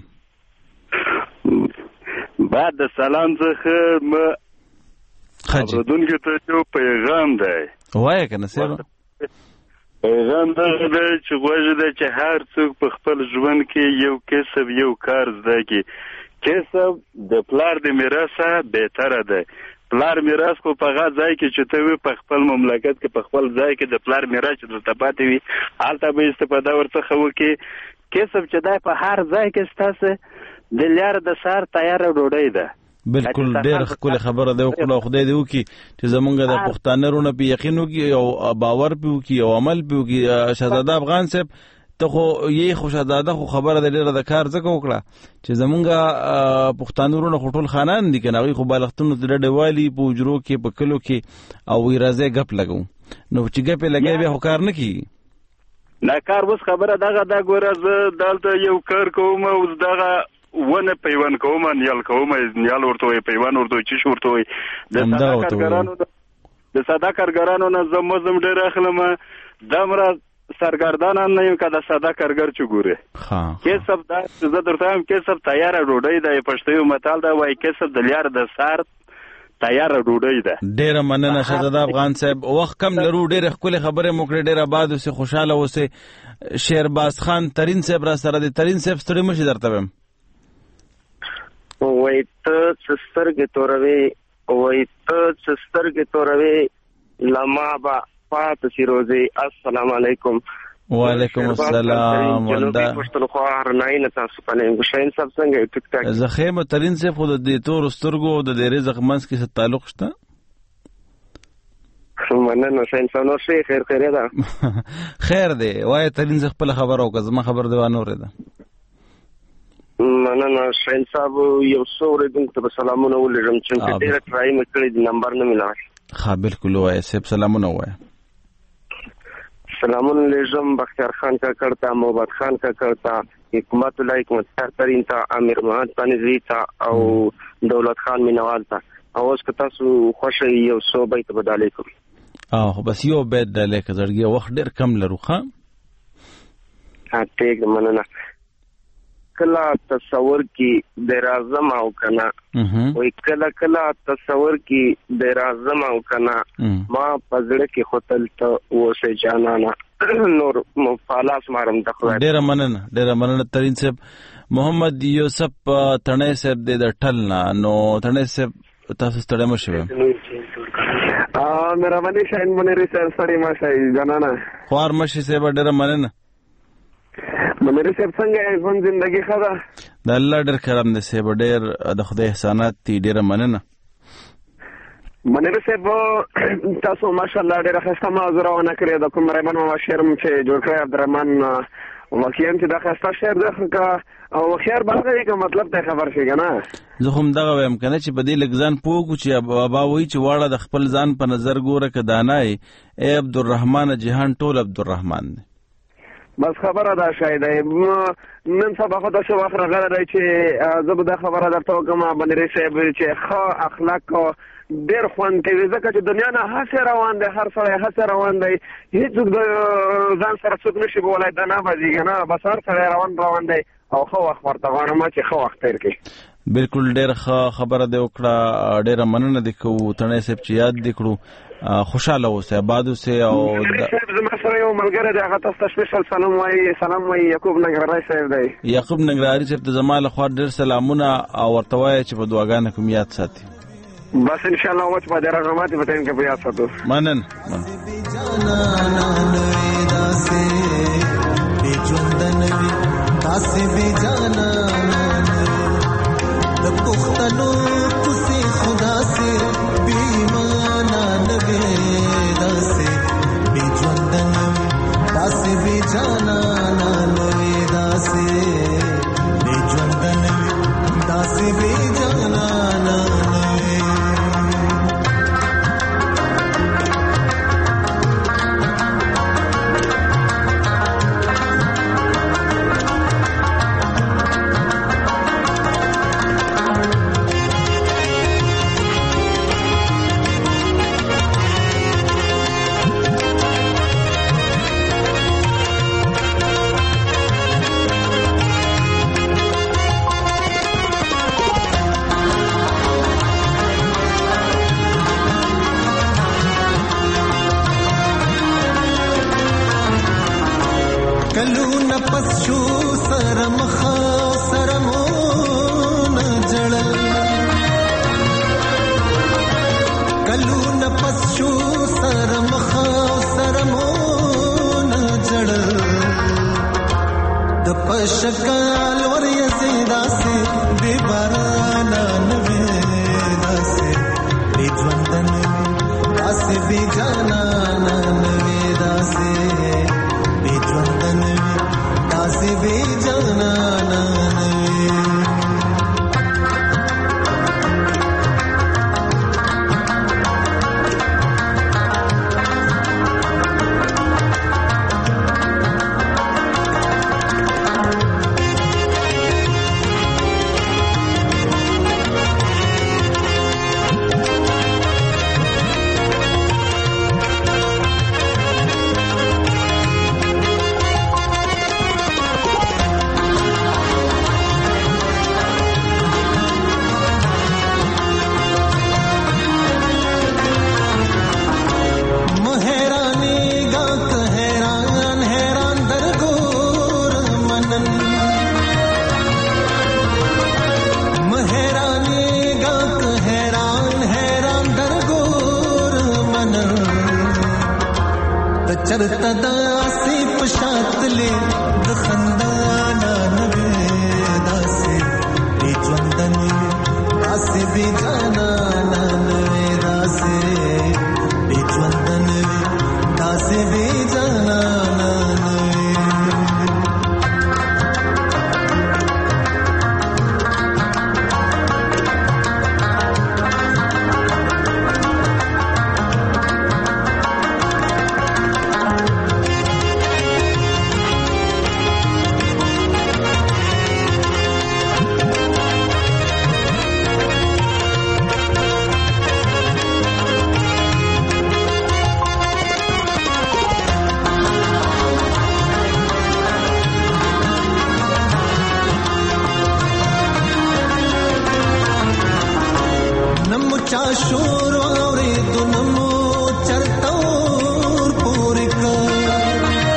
بعد د سلام څخه اوریدونکو ته یو پیغام دی وایه که نه صاحب پیغام دغه دی چې غواړي دی چې هر څوک په خپل ژوند کې یو کسب یو کار زده کړي کسب د پلار د میراثه بهتره دی پلار میراث کو په هغه ځای کې چې ته وي په خپل مملکت کې په خپل ځای کې د پلار میراث چې درته پاتې وي هلته به استفاده ورڅخه وکړي کسب چې دی په هر ځای کې ستاسې د لار د سهار تیاره ډوډۍ ده بالکل ډېره ښکلې خبره ده وکړو خدای دې وکړي چې زمونږ د پښتانه رونه پې یقین وکړي او باور پې وکړي او عمل پې وکړي شهزاده افغان صاحب ته خو یې خو شهزاده خو خبره ده ډېره د کار ځکه وکړه چې زمونږ پښتانه ورونه خو ټول خانان دي که نه هغوی خو بالښتونو ته ډډې والي په حجرو کې په کلو کې او وایي راځئ ګپ لګو نو چې ګپ یې لګوي بیا خو کار نه کېږي نه کار اوس خبره دغه ده ګوره زه دلته یو کار کوم اوس دغه ونه پیوند کوم نیال کوم نیال ورته وایي پیوند ورته وایي چیش ورته وایي د ساده کارګرانو نه زه مزم ډېر اخلم دومره سرګردانان نه یم که د ساده کارګر چې ګورې کسب دا زه درته وایم کسب تیاره ډوډۍ ده پښتو یو متال ده وایي کسب د لیار د سهار تیاره ډوډۍ ده ډېره مننه شهزاده افغان صاحب وخت کم لرو ډېرې ښکلې خبرې مو کړې ډېر آباد اوسې خوشحاله اوسې شیرباز خان ترین صاحب را سره دی ترین صاحب ستړي مه شي درته وایم وایي ته څه سترګې توروې لما با پاتې روزي. السلام علیکم. وعلیکم السلام. ولدا پښتونخوا هرناینه تاسو په نیم شاین سب څنګه ټیک ټاک زخیمه ترين څه خو د تور سترګو د رزق منځ کې څه تعلق شته؟ مننه شاین سنو شي خیر ده. خیر دی وای ترين څه خپل خبرو که زما خبر دی وانه ورده. مننه شاین صاحب یو څو ورځې ته سلامونه ولرم چې ډېر ټرای مکړې د نمبر نه ملای. ها بالکل وای سب سلامونه وای. سلامونه لېږم بختیار خان کا کرتا محمد خان کا کرتا حکمت الله حکمت ترین تا امیر محمد پنځوي تا او دولت خان مینوال تا اوس که تاسو خوښ یو څو بیت بدل کوم. بس یو بیت دلې که زړګي وخت ډېر کم لرو ښه. ټیک مننه. کله تصور کې د راځم او کنه وای کله تصور کې د راځم او کنه ما پزړه کې خپل ته وسه جانانا نور مفالاس مارم د خدای. ډېر مننه ترين صاحب. محمد یوسف تڼې صاحب د ټلنا نو تڼې صاحب تاسو ستړی مشه. مهرباني شاین منری صاحب سړی ما شای جانانا خوار مشه صاحب ډېر مننه. منری صاحب څنګه ژوند زندگی خدا د الله ډېر کرم دی صاحب ډېر د خدای احسانات دي ډېر مننه. منری صاحب تاسو ماشاءالله ډېر ښه موضوعونه کړې د کوم رحمان ما شعر چې جوړ کړی عبدالرحمن واقعا چې دا ښه شعر ده او خیر باندې کوم مطلب ته خبر شي کنه. زه هم دغه وایم کنه چې بدی لګزان پوغو چې بابا وای چې واړه د خپل ځان په نظر ګوره ک دانای اے عبدالرحمن جهان ټول عبدالرحمن دی. بس خبره ده شاید نن سبا خو د شو وخت راغلی چې زه به دا خبره درته وکړم منری صاحب چې ښه اخلاق ډېر خوند کوي ځکه چې دنیا نه هسې روان دی هر سړی هسې روان دی هېڅوک د ځان سره څوک نشي بولی دا نه بځېږي نه بس هر سړی روان دی او ښه وخت ورته غواړم چې ښه وخت تېر کړي. بالکل ډېر ښه خبره دې وکړه ډېره مننه دې کوو تڼۍ صاحب چې یاد دې کړو خوشحاله اوسئ آباد اوسئ. او زما سره یو ملګری دی هغه تاسو ته سپیشل سلام وایي یعقوب ننګرهاري صاحب دی. یعقوب ننګرهاري صاحب ته زما لخوا ډېر سلامونه او ورته وایه چې په دعاګانو کې یاد ساتي. بس ان شاء الله وچ په دې راغمات په ټیم کې په یاد ساتو. مننه. د پښتنو کوسي خدا سے بیمانا نوي داسې بي ژوندن داسې بي جانا نوي داسې بي ژوندن داسې بي جانا شکال ور یزیدا سے بے بارانا نوے داسے بے ژوندن داسے بے جانا نوے داسے بے ژوندن داسے بے جانا چرته داسې په شاتلې د خندانا نوې داسې بې ژونده نوې داسې بې جانانا نوې داسې بې ژونده نوې داسې بې جانانا شور اورېدو نمو چرته ور پورې کړ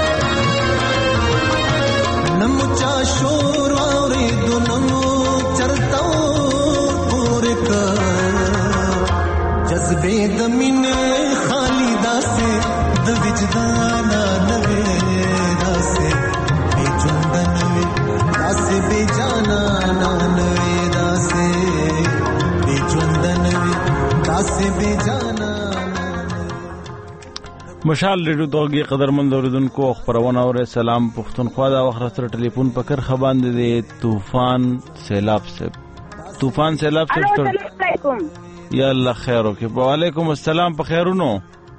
نمو چا شور اورېدو نمو چرته ور پورې کړ جذبې د مینې خالي داسې د وجدان نوې داسې بې ژونده نوې داسې بې جانا نوې داسې بې ژونده نوې مشال ریډیو دوغي قدرمن اوریدونکو خبرونه اور سلام پښتونخوا دا وخت سره ټلیفون پکر خباند دي طوفان سیلاب سے السلام علیکم یا الله خیر وکي وعلیکم السلام په خیرونو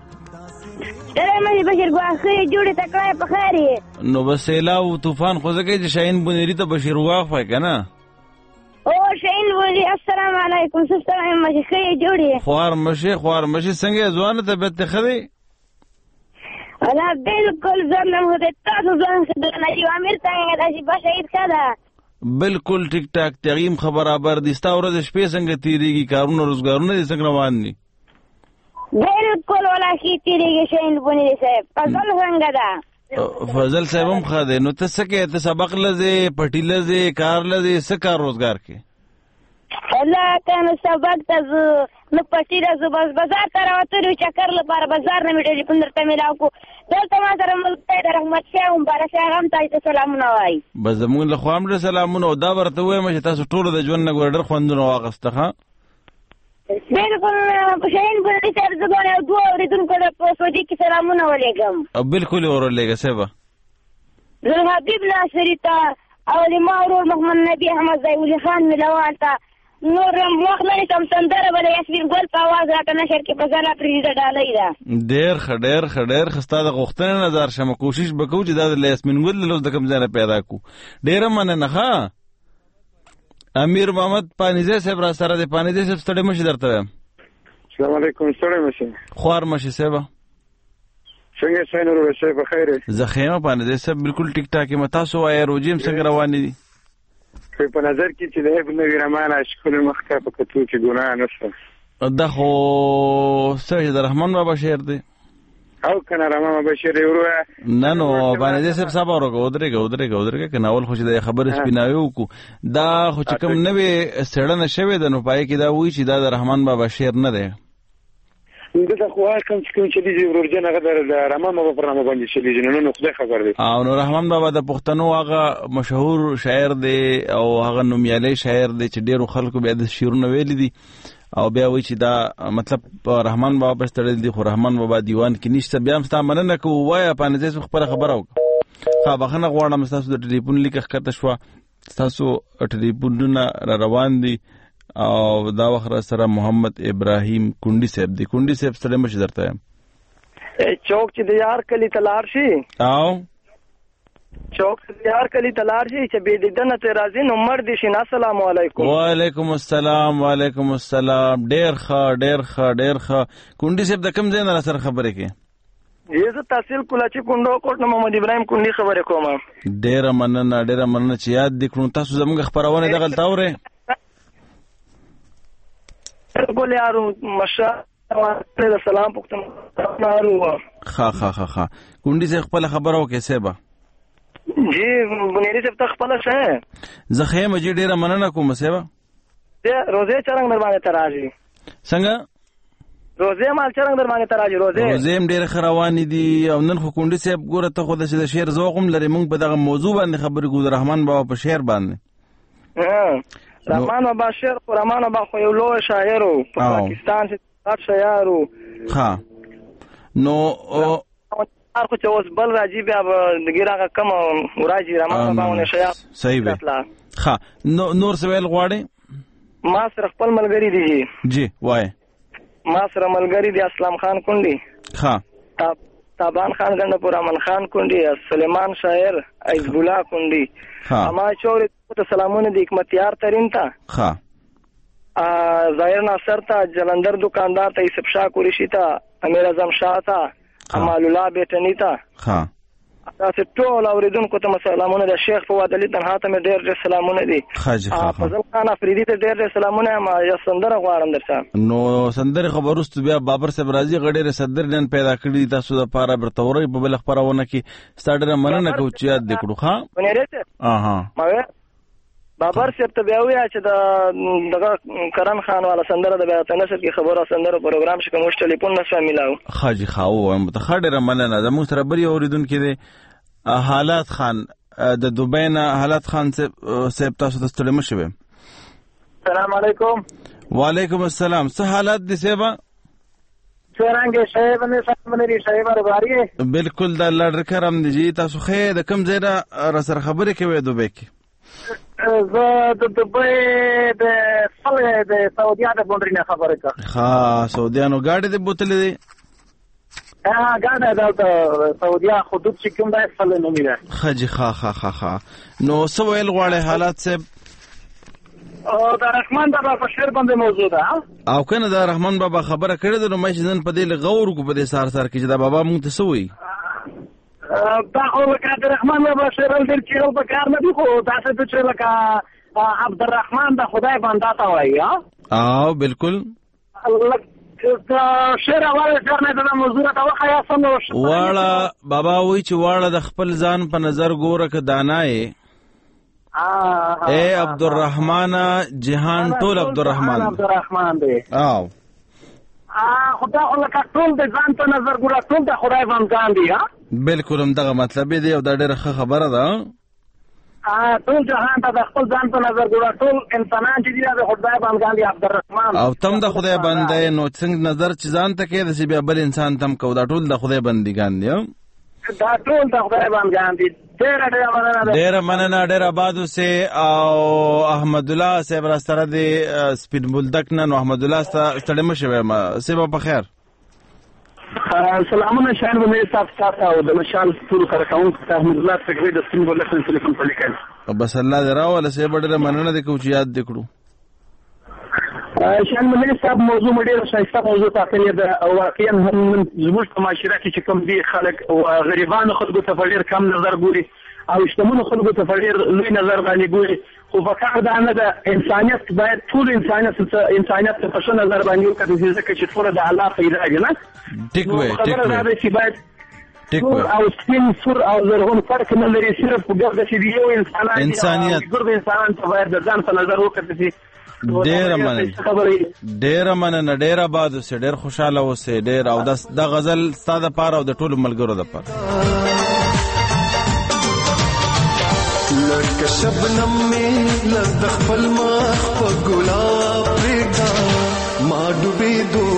مې بشیر غواخه جوړه تکړه په خیره نو بس سیلاب طوفان خو زګي چې شاهین بنيري ته بشیر غواخه کنه او شاهین بنيري السلام علیکم سلام مشخه جوړه خوار مشي څنګه ځوانه ته به تخدي انا بالکل زنم هده تاسو ځان څخه د نجیب امیر څنګه د شهید کړه بالکل ټیک ټاک تغیم خبرابر دي ستا ورځ شپې څنګه تیریږي کارونه روزګارونه دي څنګه روان دي بالکل ولا شي تیریږي شاهین بنيري صاحب فضل څنګه ده فضل صاحب هم خاده نو ته څه ته سبق لزه پټی لزه کار لزه څه کار روزګار کې الله کنه سبق ته نو پټی لزه بس بازار ته راوتلو چکر لپاره بازار نه میټلی 15 ته میلاو کو دلته ما سره ملک رحمت شاه هم بار شاه هم تاسو سلامونه وای بس زمون له خو امر سلامونه دا ورته وایم چې تاسو ټول د ژوند نه ګورډر خوندونه واغسته ها بالکل شاهین بنيري صاحب زګونه دوه اوریدونکو د پوسټي کې سلامونه ولېګم بالکل اورلېګه سبا زه حبیب ناصری ته او لما ورور محمد نبی احمد زایولی خان ملوان ته نور وخت نه تم سندره بل یاسمین ګل په आवाज راته نشر کې په ځلا پریزه ډالۍ دا ډېر خسته د غوښتنې نظر شمه کوشش وکړو چې دا د یاسمین ګل له د کوم ځای پیدا کو ډېر مننه ها امیر محمد پانیزه صاحب را سره د پانیزه صاحب ستړي مشه درته السلام علیکم ستړي مشه خوار مشه صاحب څنګه څنګه ورسې په خیر زخیمه پانیزه صاحب بالکل ټیک ټاک متا سو وای روجیم څنګه روان دي په نظر کې چې د ابن رحمان اشکل مخکې په کتو کې ګناه نشته دا خو سید رحمان بابا شعر دی او کنه رحمان بابا شعر ورو نه نو باندې صاحب صبر ودرېګه کنه اول خو چې د خبر سپیناوي کو دا خو چې کوم نوې سړنه شوی د نو پای کې دا وایي چې دا د رحمان بابا شعر نه دی دا خو کوم چې دی ورجن هغه د رحمان بابا پر نامه باندې شلیږي نو خدای خبر دی او نو رحمان بابا د پښتنو هغه مشهور شاعر دی او هغه نومیالی شاعر دی چې ډیرو خلکو به د شعرونه ویلي دي او بیا وایي چې دا مطلب رحمان بابا پر تړل دي خو رحمان بابا دیوان کې نشته بیا هم ستا مننه کو وایي پانځه خپل خبره وکړه خا بخنه غواړم تاسو د ټلیفون لیک ښکته شو تاسو ټلیفونونه روان دي او دا وخت سره محمد ابراهیم کونډي صاحب دی کونډي صاحب سره مشه درته چوک چې د یار کلی تلار شي او چوک چې د یار کلی تلار شي چې به دیدنه ته راځي نو مر دي شي السلام علیکم وعلیکم السلام ډیر ښه کونډي صاحب د کوم ځای نه سره خبرې کې زه تحصیل کولاچی کونډو کوټ نو محمد ابراهیم کونډي خبرې کوم ډیر مننه چې یاد دې کړو تاسو زموږ خبرونه دغه تاوره بالکل یارو مشا سلام پختنه ها کونډي سے خپل خبرو کیسه با جی بنيري سے خپل شه زخه مجي ډیره مننه کوم سیوا روزه چرنګ در باندې تراجي څنګه روزه مال چرنګ در باندې تراجي روزه هم ډېر خروان دي او نن خو کونډي صاحب ګوره ته خو د شعر ذوق هم لري موږ په دغه موضوع باندې خبرې کوو د رحمان بابا په شعر باندې رحمان بابا شعر خو رحمان بابا خو یو لوی شاعر و په پاکستان کې غټ شاعر و ها نو هر خو چې اوس بل راځي بیا دغه هغه کم راځي رحمان بابا ونه شاعر صحیح دی ها نور سوال غواړي ما سره خپل ملګری دي جی وای ما سره ملګری دی اسلام خان کونډي ها تابان خان ګندپور امن خان کونډي سلیمان شاعر عز الله کونډي اما چور ته سلامونه د حکمتیار ترين ته ها ظاهر ناصر ته جلندر دکاندار ته یوسف شاه قریشی ته امیر اعظم شاه ته امال الله بیٹنی ته ها تاسو ټول اوریدونکو ته سلامونه د شیخ فواد علي تنها ته ډېر سلامونه دي فضل خان افریدي ته ډېر سلامونه ما یا سندره غواړم درته نو سندره خبروست بیا بابر صاحب راځي غډېره صدر نن پیدا کړی تاسو د پاره برتوري په بل خبرونه کې ستاډره مننه کو چې یاد دکړو ها ونیرته ما بابر صاحب ته بیا ویا چې دغه کرن خان والا سندره د بیا تنسب کی خبره سندره پروګرام شکه موږ ټلیفون نشو ملاو خاجي خاو متخډره مننه زموږ سره بری اوریدونکو دي حالات خان د دوبۍ نه حالات خان صاحب تاسو ته ستړي مشوي السلام علیکم وعلیکم السلام څه حالات دي سیبا څنګه شایب نه سمنري شایب رباري بالکل د الله کرم دي تاسو خې د کم ځای را سره خبرې کوي دوبۍ کې زه د دوبۍ د فلې د سعودیا د بونډري نه خبره کوم ها سعودیانو گاډي د بوتلې دي ګاډه د سعودیا حدود چې کوم د فلې نومي ده خجي خا نو سو ویل غواړي حالات صاحب او د رحمان بابا په شعر باندې موضوع ده او کنه د رحمان بابا خبره کړې ده نو مې ځن په دې لغور کو په دې سار کې چې دا بابا مونږ ته سوې دا خو لکه د رحمان بابا شعر ډېر کېل په کار نه دی خو تاسو ته چې لکه عبدالرحمن د خدای بنده تا وایي او بالکل شعر اول ځنه د موضوع ته وخیا سم واړه بابا وای چې واړه د خپل ځان په نظر ګوره ک دانای اے عبدالرحمن جهان ټول عبدالرحمن دی او خدا لکه ټول د ځان په نظر ګوره ټول د خدای بندگان دي بالکل هم دغه مطلب دی او دا ډېره خبره ده ټول جهان ته د خپل ځان په نظر ګوره ټول انسانان چې دي د خدای بندگان دي عبدالرحمن او تم د خدای بنده نو څنګه نظر چې ځان ته کې د بیا بل انسان تم کو دا ټول د خدای بندگان دي دا ټول د خدای بندگان دي ډېر مننه ډېر آباد اوسه او احمد الله صاحب را سره د سپین بولدک نه احمد الله ستړي مشوي ما سبا په خیر سلامونه شان باندې صاحب او د مشال ټول کارکون احمد الله تکوي د سپین بولدک ټلیفون په لیکل بس الله دې راول سه ډېر مننه د کوچ یاد دکړو شان باندې صاحب موضوع ډېر شایسته موضوع تاسو ده او واقعا هم زموږ په معاشره کې چې کوم دي خلک او غریبانو خلکو ته ډېر کم نظر ګوري او شتمنو خلکو ته ډېر لوی نظر باندې ګوري خو په کار دا نه ده انسانیت باید ټول انسانیت په څه نظر باندې وکړي چې ټول د الله پیدا دي نه ټیک وای او سپین سور او زرغون فرق نه لري صرف په ګرځ چې یو انسانیت ګرځ انسان ته باید د ځان په نظر وکړي ډېر مننه ډېر آباد اوسه ډېر خوشاله اوسه ډېر او د غزل ستاده پاره او د ټولو ملګرو د پاره لکه شبنم می لږ د خپل مخ په ګلاب پرېږده ما ډوبېدو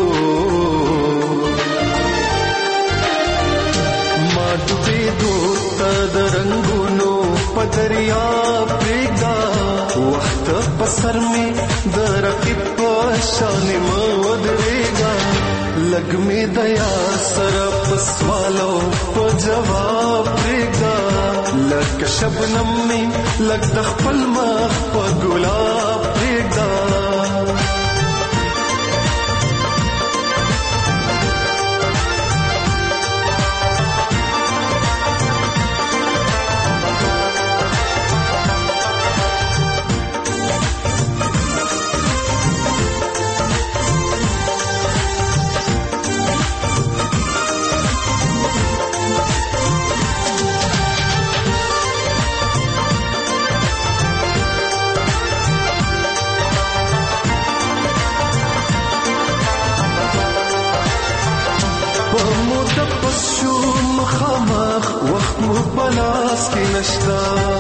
ته د رنګونو په دریاب پرېږده وخت په سر مې د رقیب په شانې مه ودرېږه لږ مې د یار سره په سوالو په جواب پرېږده لکه شبنم مې لږ د خپل مخ په ګلاب پرېږده پلاس کې نشتا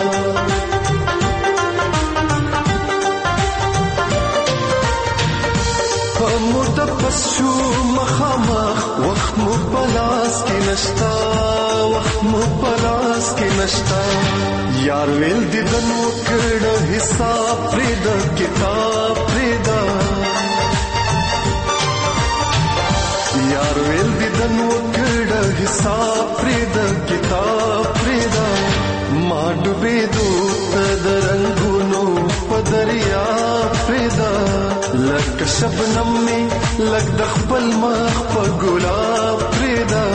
مدبس شو مخامخ وخت مو پلاس کې نشتا وخت مو پلاس کې نشتا یار ویل دي دنو کړه حساب پرې د کتاب پرې دا یار ویل دي دنو کړه حساب پرې د کتاب پرې دا ما ډوبې دوت د رنگونو په دریا پرې دا لک شبنم می لک د خپل مخ په ګلاب پرېدا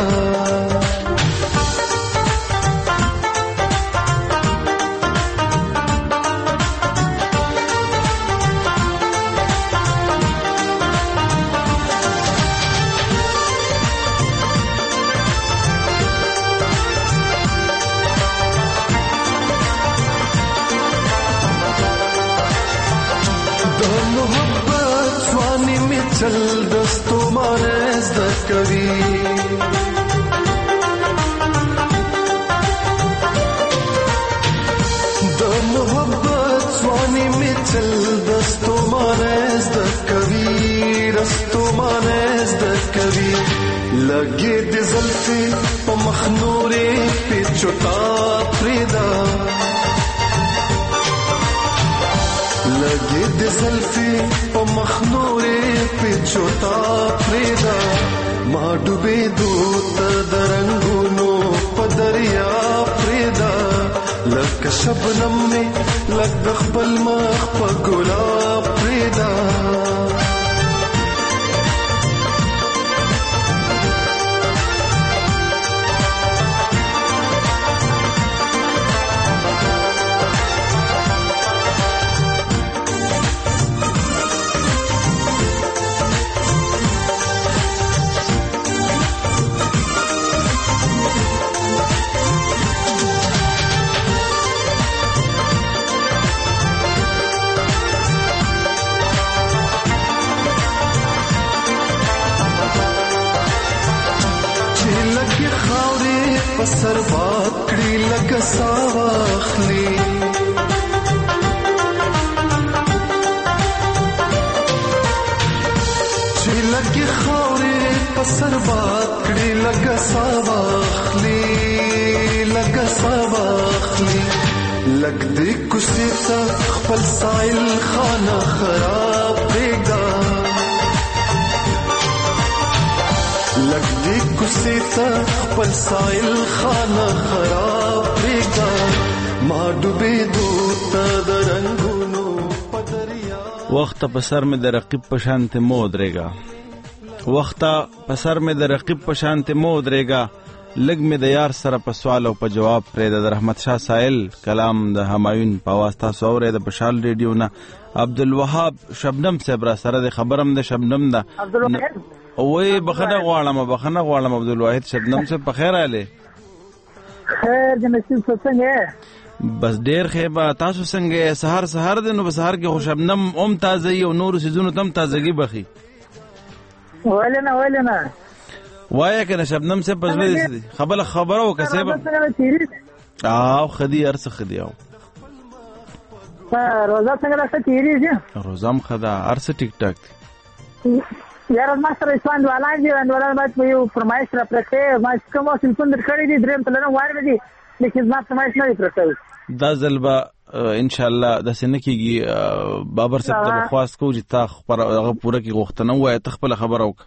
چل دستو مانز د کوي د محبت سوانی می چل دستو مانز د کوي رستو مانز د کوي لګي د زلفي په مخنورې په چوتا پرېدا لګي د زلفي په مخنورې په چوتا پرېدا ما ډوبې دوت د رنگونو په دریا پرېدا لک شبنم می لک د خپل مخ په ګلاب پرېدا پسر بات کړي لکه ساواخلي چې لکه خاورې پسر بات کړي لکه ساواخلي لکه ساواخلي لک دې کوڅې ته خپل سایل خانه خراب پرېږده لک دې کوڅې ته خپل سایل خانه خراب پرېږده ما ډوبې دوت د رنګونو په دریا وخت په سر مې د رقیب په شانته مو درېږه وخت په سر مې د رقیب په شانته مو درېږه لګ مې د یار سره په سوال او په جواب پرېږده د رحمت شاه سائل کلام د همایون په आवाज تاسو اورئ د مشال ریډیو نه عبدالوهاب شبنم صاحب را سره د خبرم د شبنم ده وای بخنه غواړم عبدالواحد شبنم سے په خیر आले خیر د نصیب څنګه بس ډیر خیبه تاسو څنګه سحر دنو په سحر کې خو شبنم اوم تازه او نور سيزونو تم تازگی بخي ولنه وای کنه شبنم سے پزله دي خبره وکسه او خدي ارس خدي او روزه څنګه راځي تیریږي روزم خدا ارس ټیک ټاک یار ما سره اسوان ولای باید په یو فرمایش را پرته ما کوم څه پندر کړی دي دریم تلنه واره دي لیکن ما فرمایش نه پرته دا ځلبا ان شاء الله د سنکیږي بابر صاحب ته خواست کو چې تا خبر هغه پوره کی غوښتنه وای ته خپل خبر وک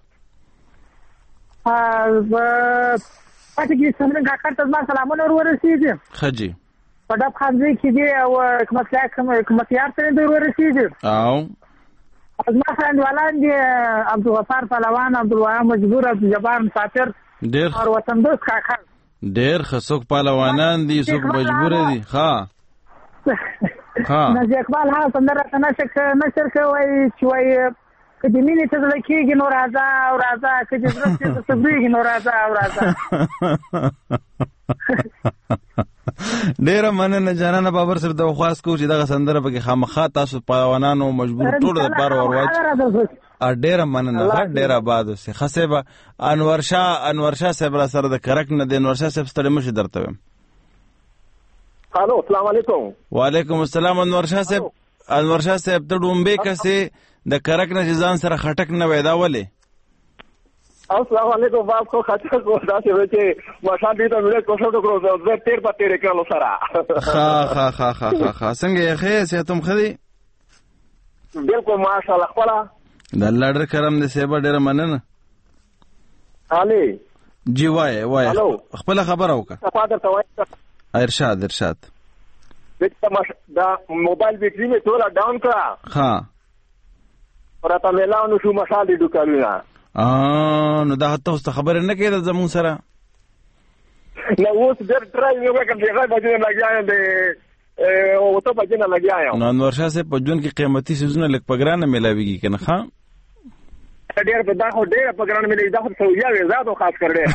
پاتې کې څنګه کاکړ ته ما سلامونه ورسېږي خجی په ډب خانځي کې دی او کومتیار ته ورسېږي او از ما فرند ولان دي عبدالغفار پهلوان عبدالوهاب مجبور عبدالجبار مسافر ډېر اور وطن دوست کاکړ ډېر خسوک پهلوانان دي څوک مجبور دي ها نجی اقبال ها سندره نشر کوي چې وای کدی مینه ته لکېږي نو راځه او راځه کدی زړه ته صبرېږي نو راځه او راځه ډېر مننه جانانه بابر صاحب د خواست کو چې دغه سندره به خامخا تاسو پهلوانانو مجبور ټول د بار ورواچ ډېر مننه ډېر آباد اوسه خصبه انور شاه صاحب را سره د کرک نه د انور شاه صاحب ستړي مشه درته الو السلام علیکم. وعلیکم السلام. انور شاه صاحب ته ډومبه کسه د کرک نه ځان سره خټک نه وېدا ولې؟ السلام علیکم. باز کو خاطر کو داسې و چې ماشان دې ته مې کوشش وکړو زه تیر په تیر کړلو سره. ها څنګه یې خې صحتم خدي؟ بالکل ماشاءالله. خپل د الله ډېر کرم دې سیبا ډېر مننه. علي جی وای خپل خبره وکړه. فادر ته وای ارشاد دا موبایل بیټری مې ټوله ډاون کړه. ها راته ملاو شو مشال دې ډوکالونه. نو دا ته اوس خبره نه کېده زمون سره. نو اوس ډېر ټرای مې وکړ چې هغه بجې نه لګیایم دې او ته بجې نه لګیایم. نو انور شاه صاحب په جون کې قیمتي سيزونه لک پګرانه ملاويږي کنه. ښا ډېر په دا خو ډېر پګرانه ملي دا خو سویا وې زادو خاص کړ دې.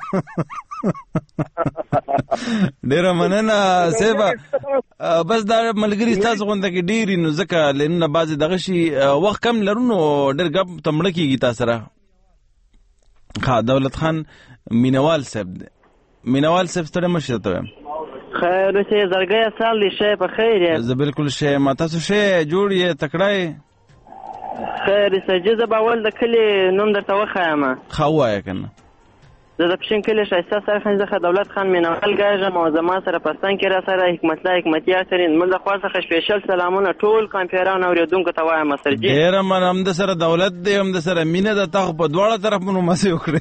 ډېر مننه صاحب. بس دا ملګری تاسو غونډه کې ډېری نو ځکه لنه بعضی دغه شي وخت کم لرونو ډېر غب تمړه کیږي تاسو سره. ها دولت خان مینوال صاحب ستړي مشه ته خیر شه زړګي سال دې شه په خیر. زه بالکل شه ما تاسو شه جوړ یې تکړای. خیر سجده باول د کلی نوم درته وخایم. خوایا کنه زه د پښین کلی شایسته سره خنځه دولت خان مینوال ګاژه موزما سره پستان کې را سره حکمت الله حکمتي اثرین مل د خاصه سپیشل سلامونه ټول کانفران اوریدونکو ته وایم سرجی. ډیر منم د سره دولت دی هم د سره مینه د تخ په دواړه طرفونو مسې وکړي.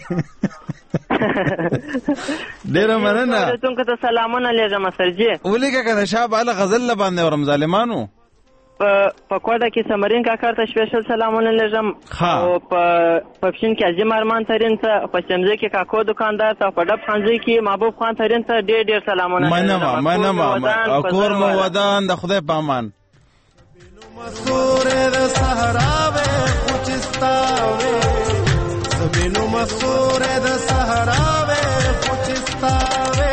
ډیر مننه. اوریدونکو ته سلامونه لېږم سرجی. ولیکه کنه شاب علی غزل باندې ورم ظالمانو په کوډه کې سمرین کاکر ته سپیشل سلامونه لږم او په پښین کې اجي مارمان ترين ته په سمزه کې کاکو دکاندار ته په ډب خانځي کې محبوب خان ترين ته ډېر سلامونه. مننه کور مو ودان د خدای په امان. مسور د صحرا و خوچستاوي سبینو مسور د صحرا و خوچستاوي.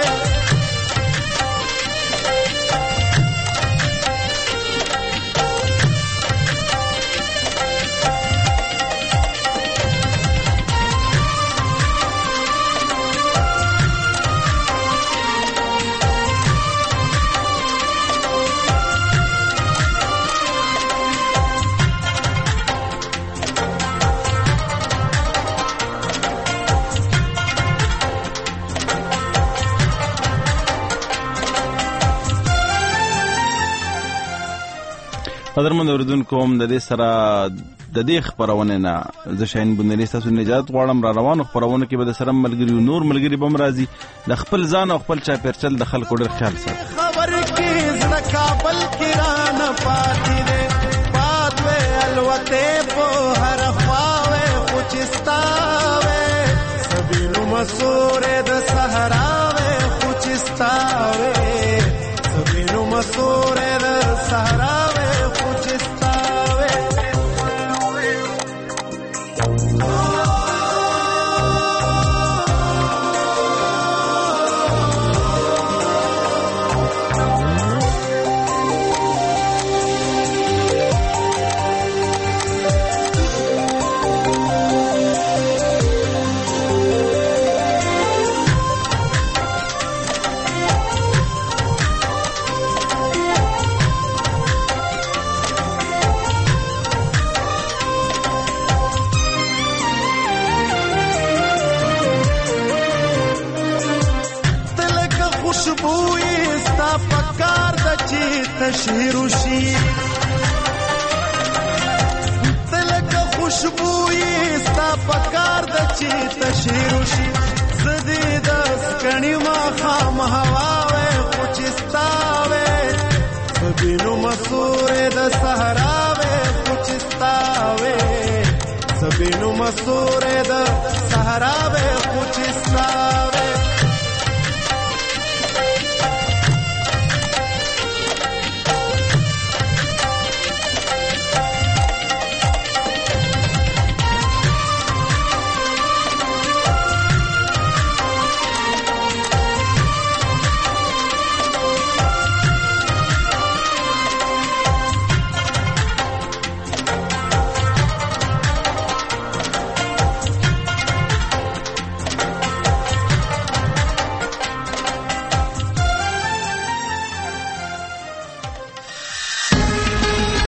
قدرمن اوریدونکو هم د دې سره د دې خبرونه نه زه شاین بندري تاسو نجات غواړم. را روانو خبرونه کې به د سره ملګری نور ملګری بم راځي د خپل ځان او خپل چا پرچل د خلکو ډېر خیال ساتي. خبر کې زړه کابل کې رانه پاتې دې پاتوي الوته په هر خواوي خوچستاوي سبینو مسور د صحرا وي خوچستاوي سبینو مسور د صحرا تشهیروشی تلک خوشبوئی ستا پکار د چی تشهیروشی زدی دس کنی ما خام هواوی خوچستاوی سبینو مسور د صحراوی خوچستاوی سبینو مسور د